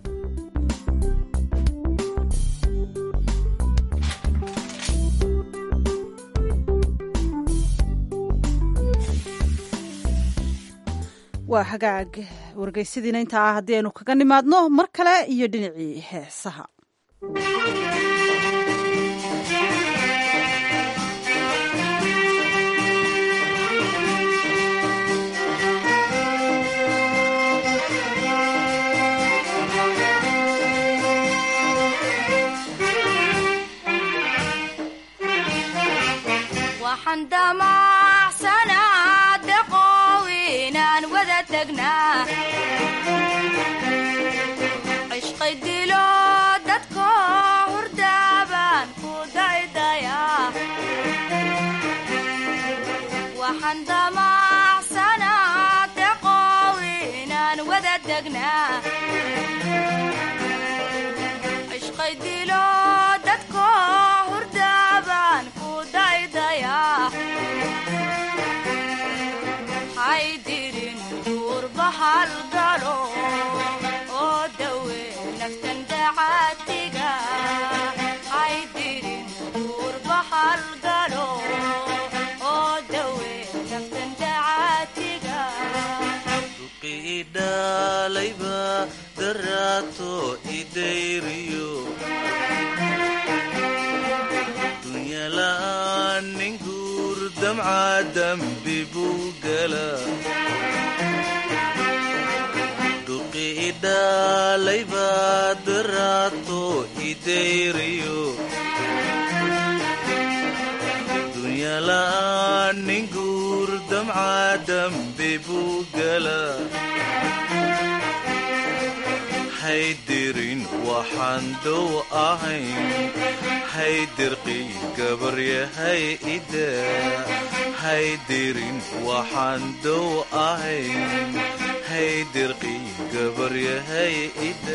waa hagaag wargeysyadiina intaa ah haddii aynu kaga nimaadno mar kale iyo dhinacii heesaha. cishqay dilo dadko hurdaaban ku daydaya waxaan damacsanaa deqow inaan wada degnaa cishqay dilo dadko hurdaaban ku daydaya haydirin duurbahal oo dawe naftan dacaatiga haydirin duurbahal galo oo dawe naftan dacaatiga duqiidhalayba daraato idayriyo dunyala'aan nin guur damca dambi buu gala duqiidhalayba daraato idayriyo dunyala'aan nin guur damca dambi buu gala haydirin waxaan dow ahayn haydirqii gabaryahay ida haydirin waxaan dow ahayn haydirqii gabaryahay ida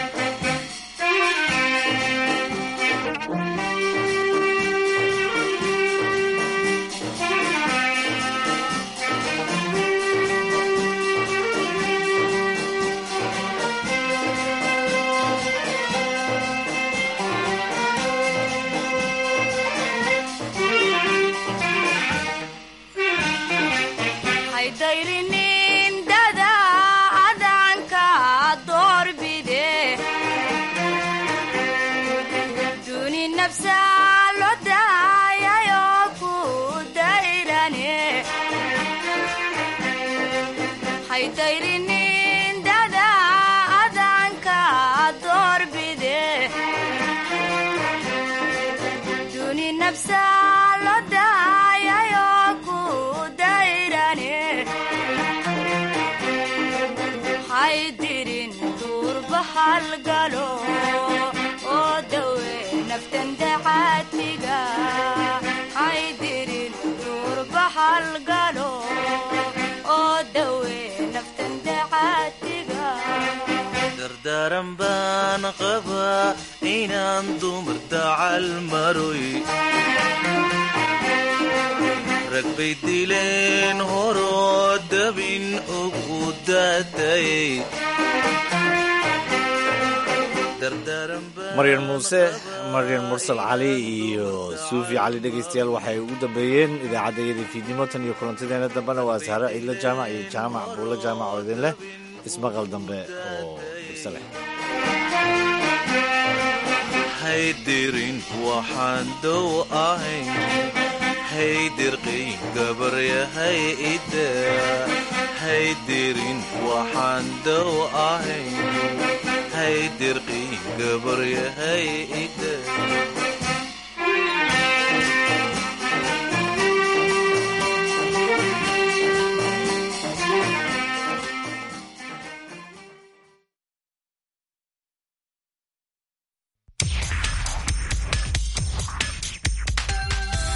dardaran baan qabaa inaan dumar dacal maroy rag bay dileen horoo dabin ugu daatayay maryan muuse maryan mursal cali iyo suufi cali dhegaystayaal waxay ugu dambeeyeen idaacaddayadii fiidnimo tan iyo kulantadeena dambena waa sahre ciidla jaamac iyo jaamac buulla jaamac oo idin leh ismaqal dambe oo xiise leh haydirin waxaan dow ahayn haydirqii gabaryahay ida haydirin waxaan dow ahayn haydirqii gabaryahay ida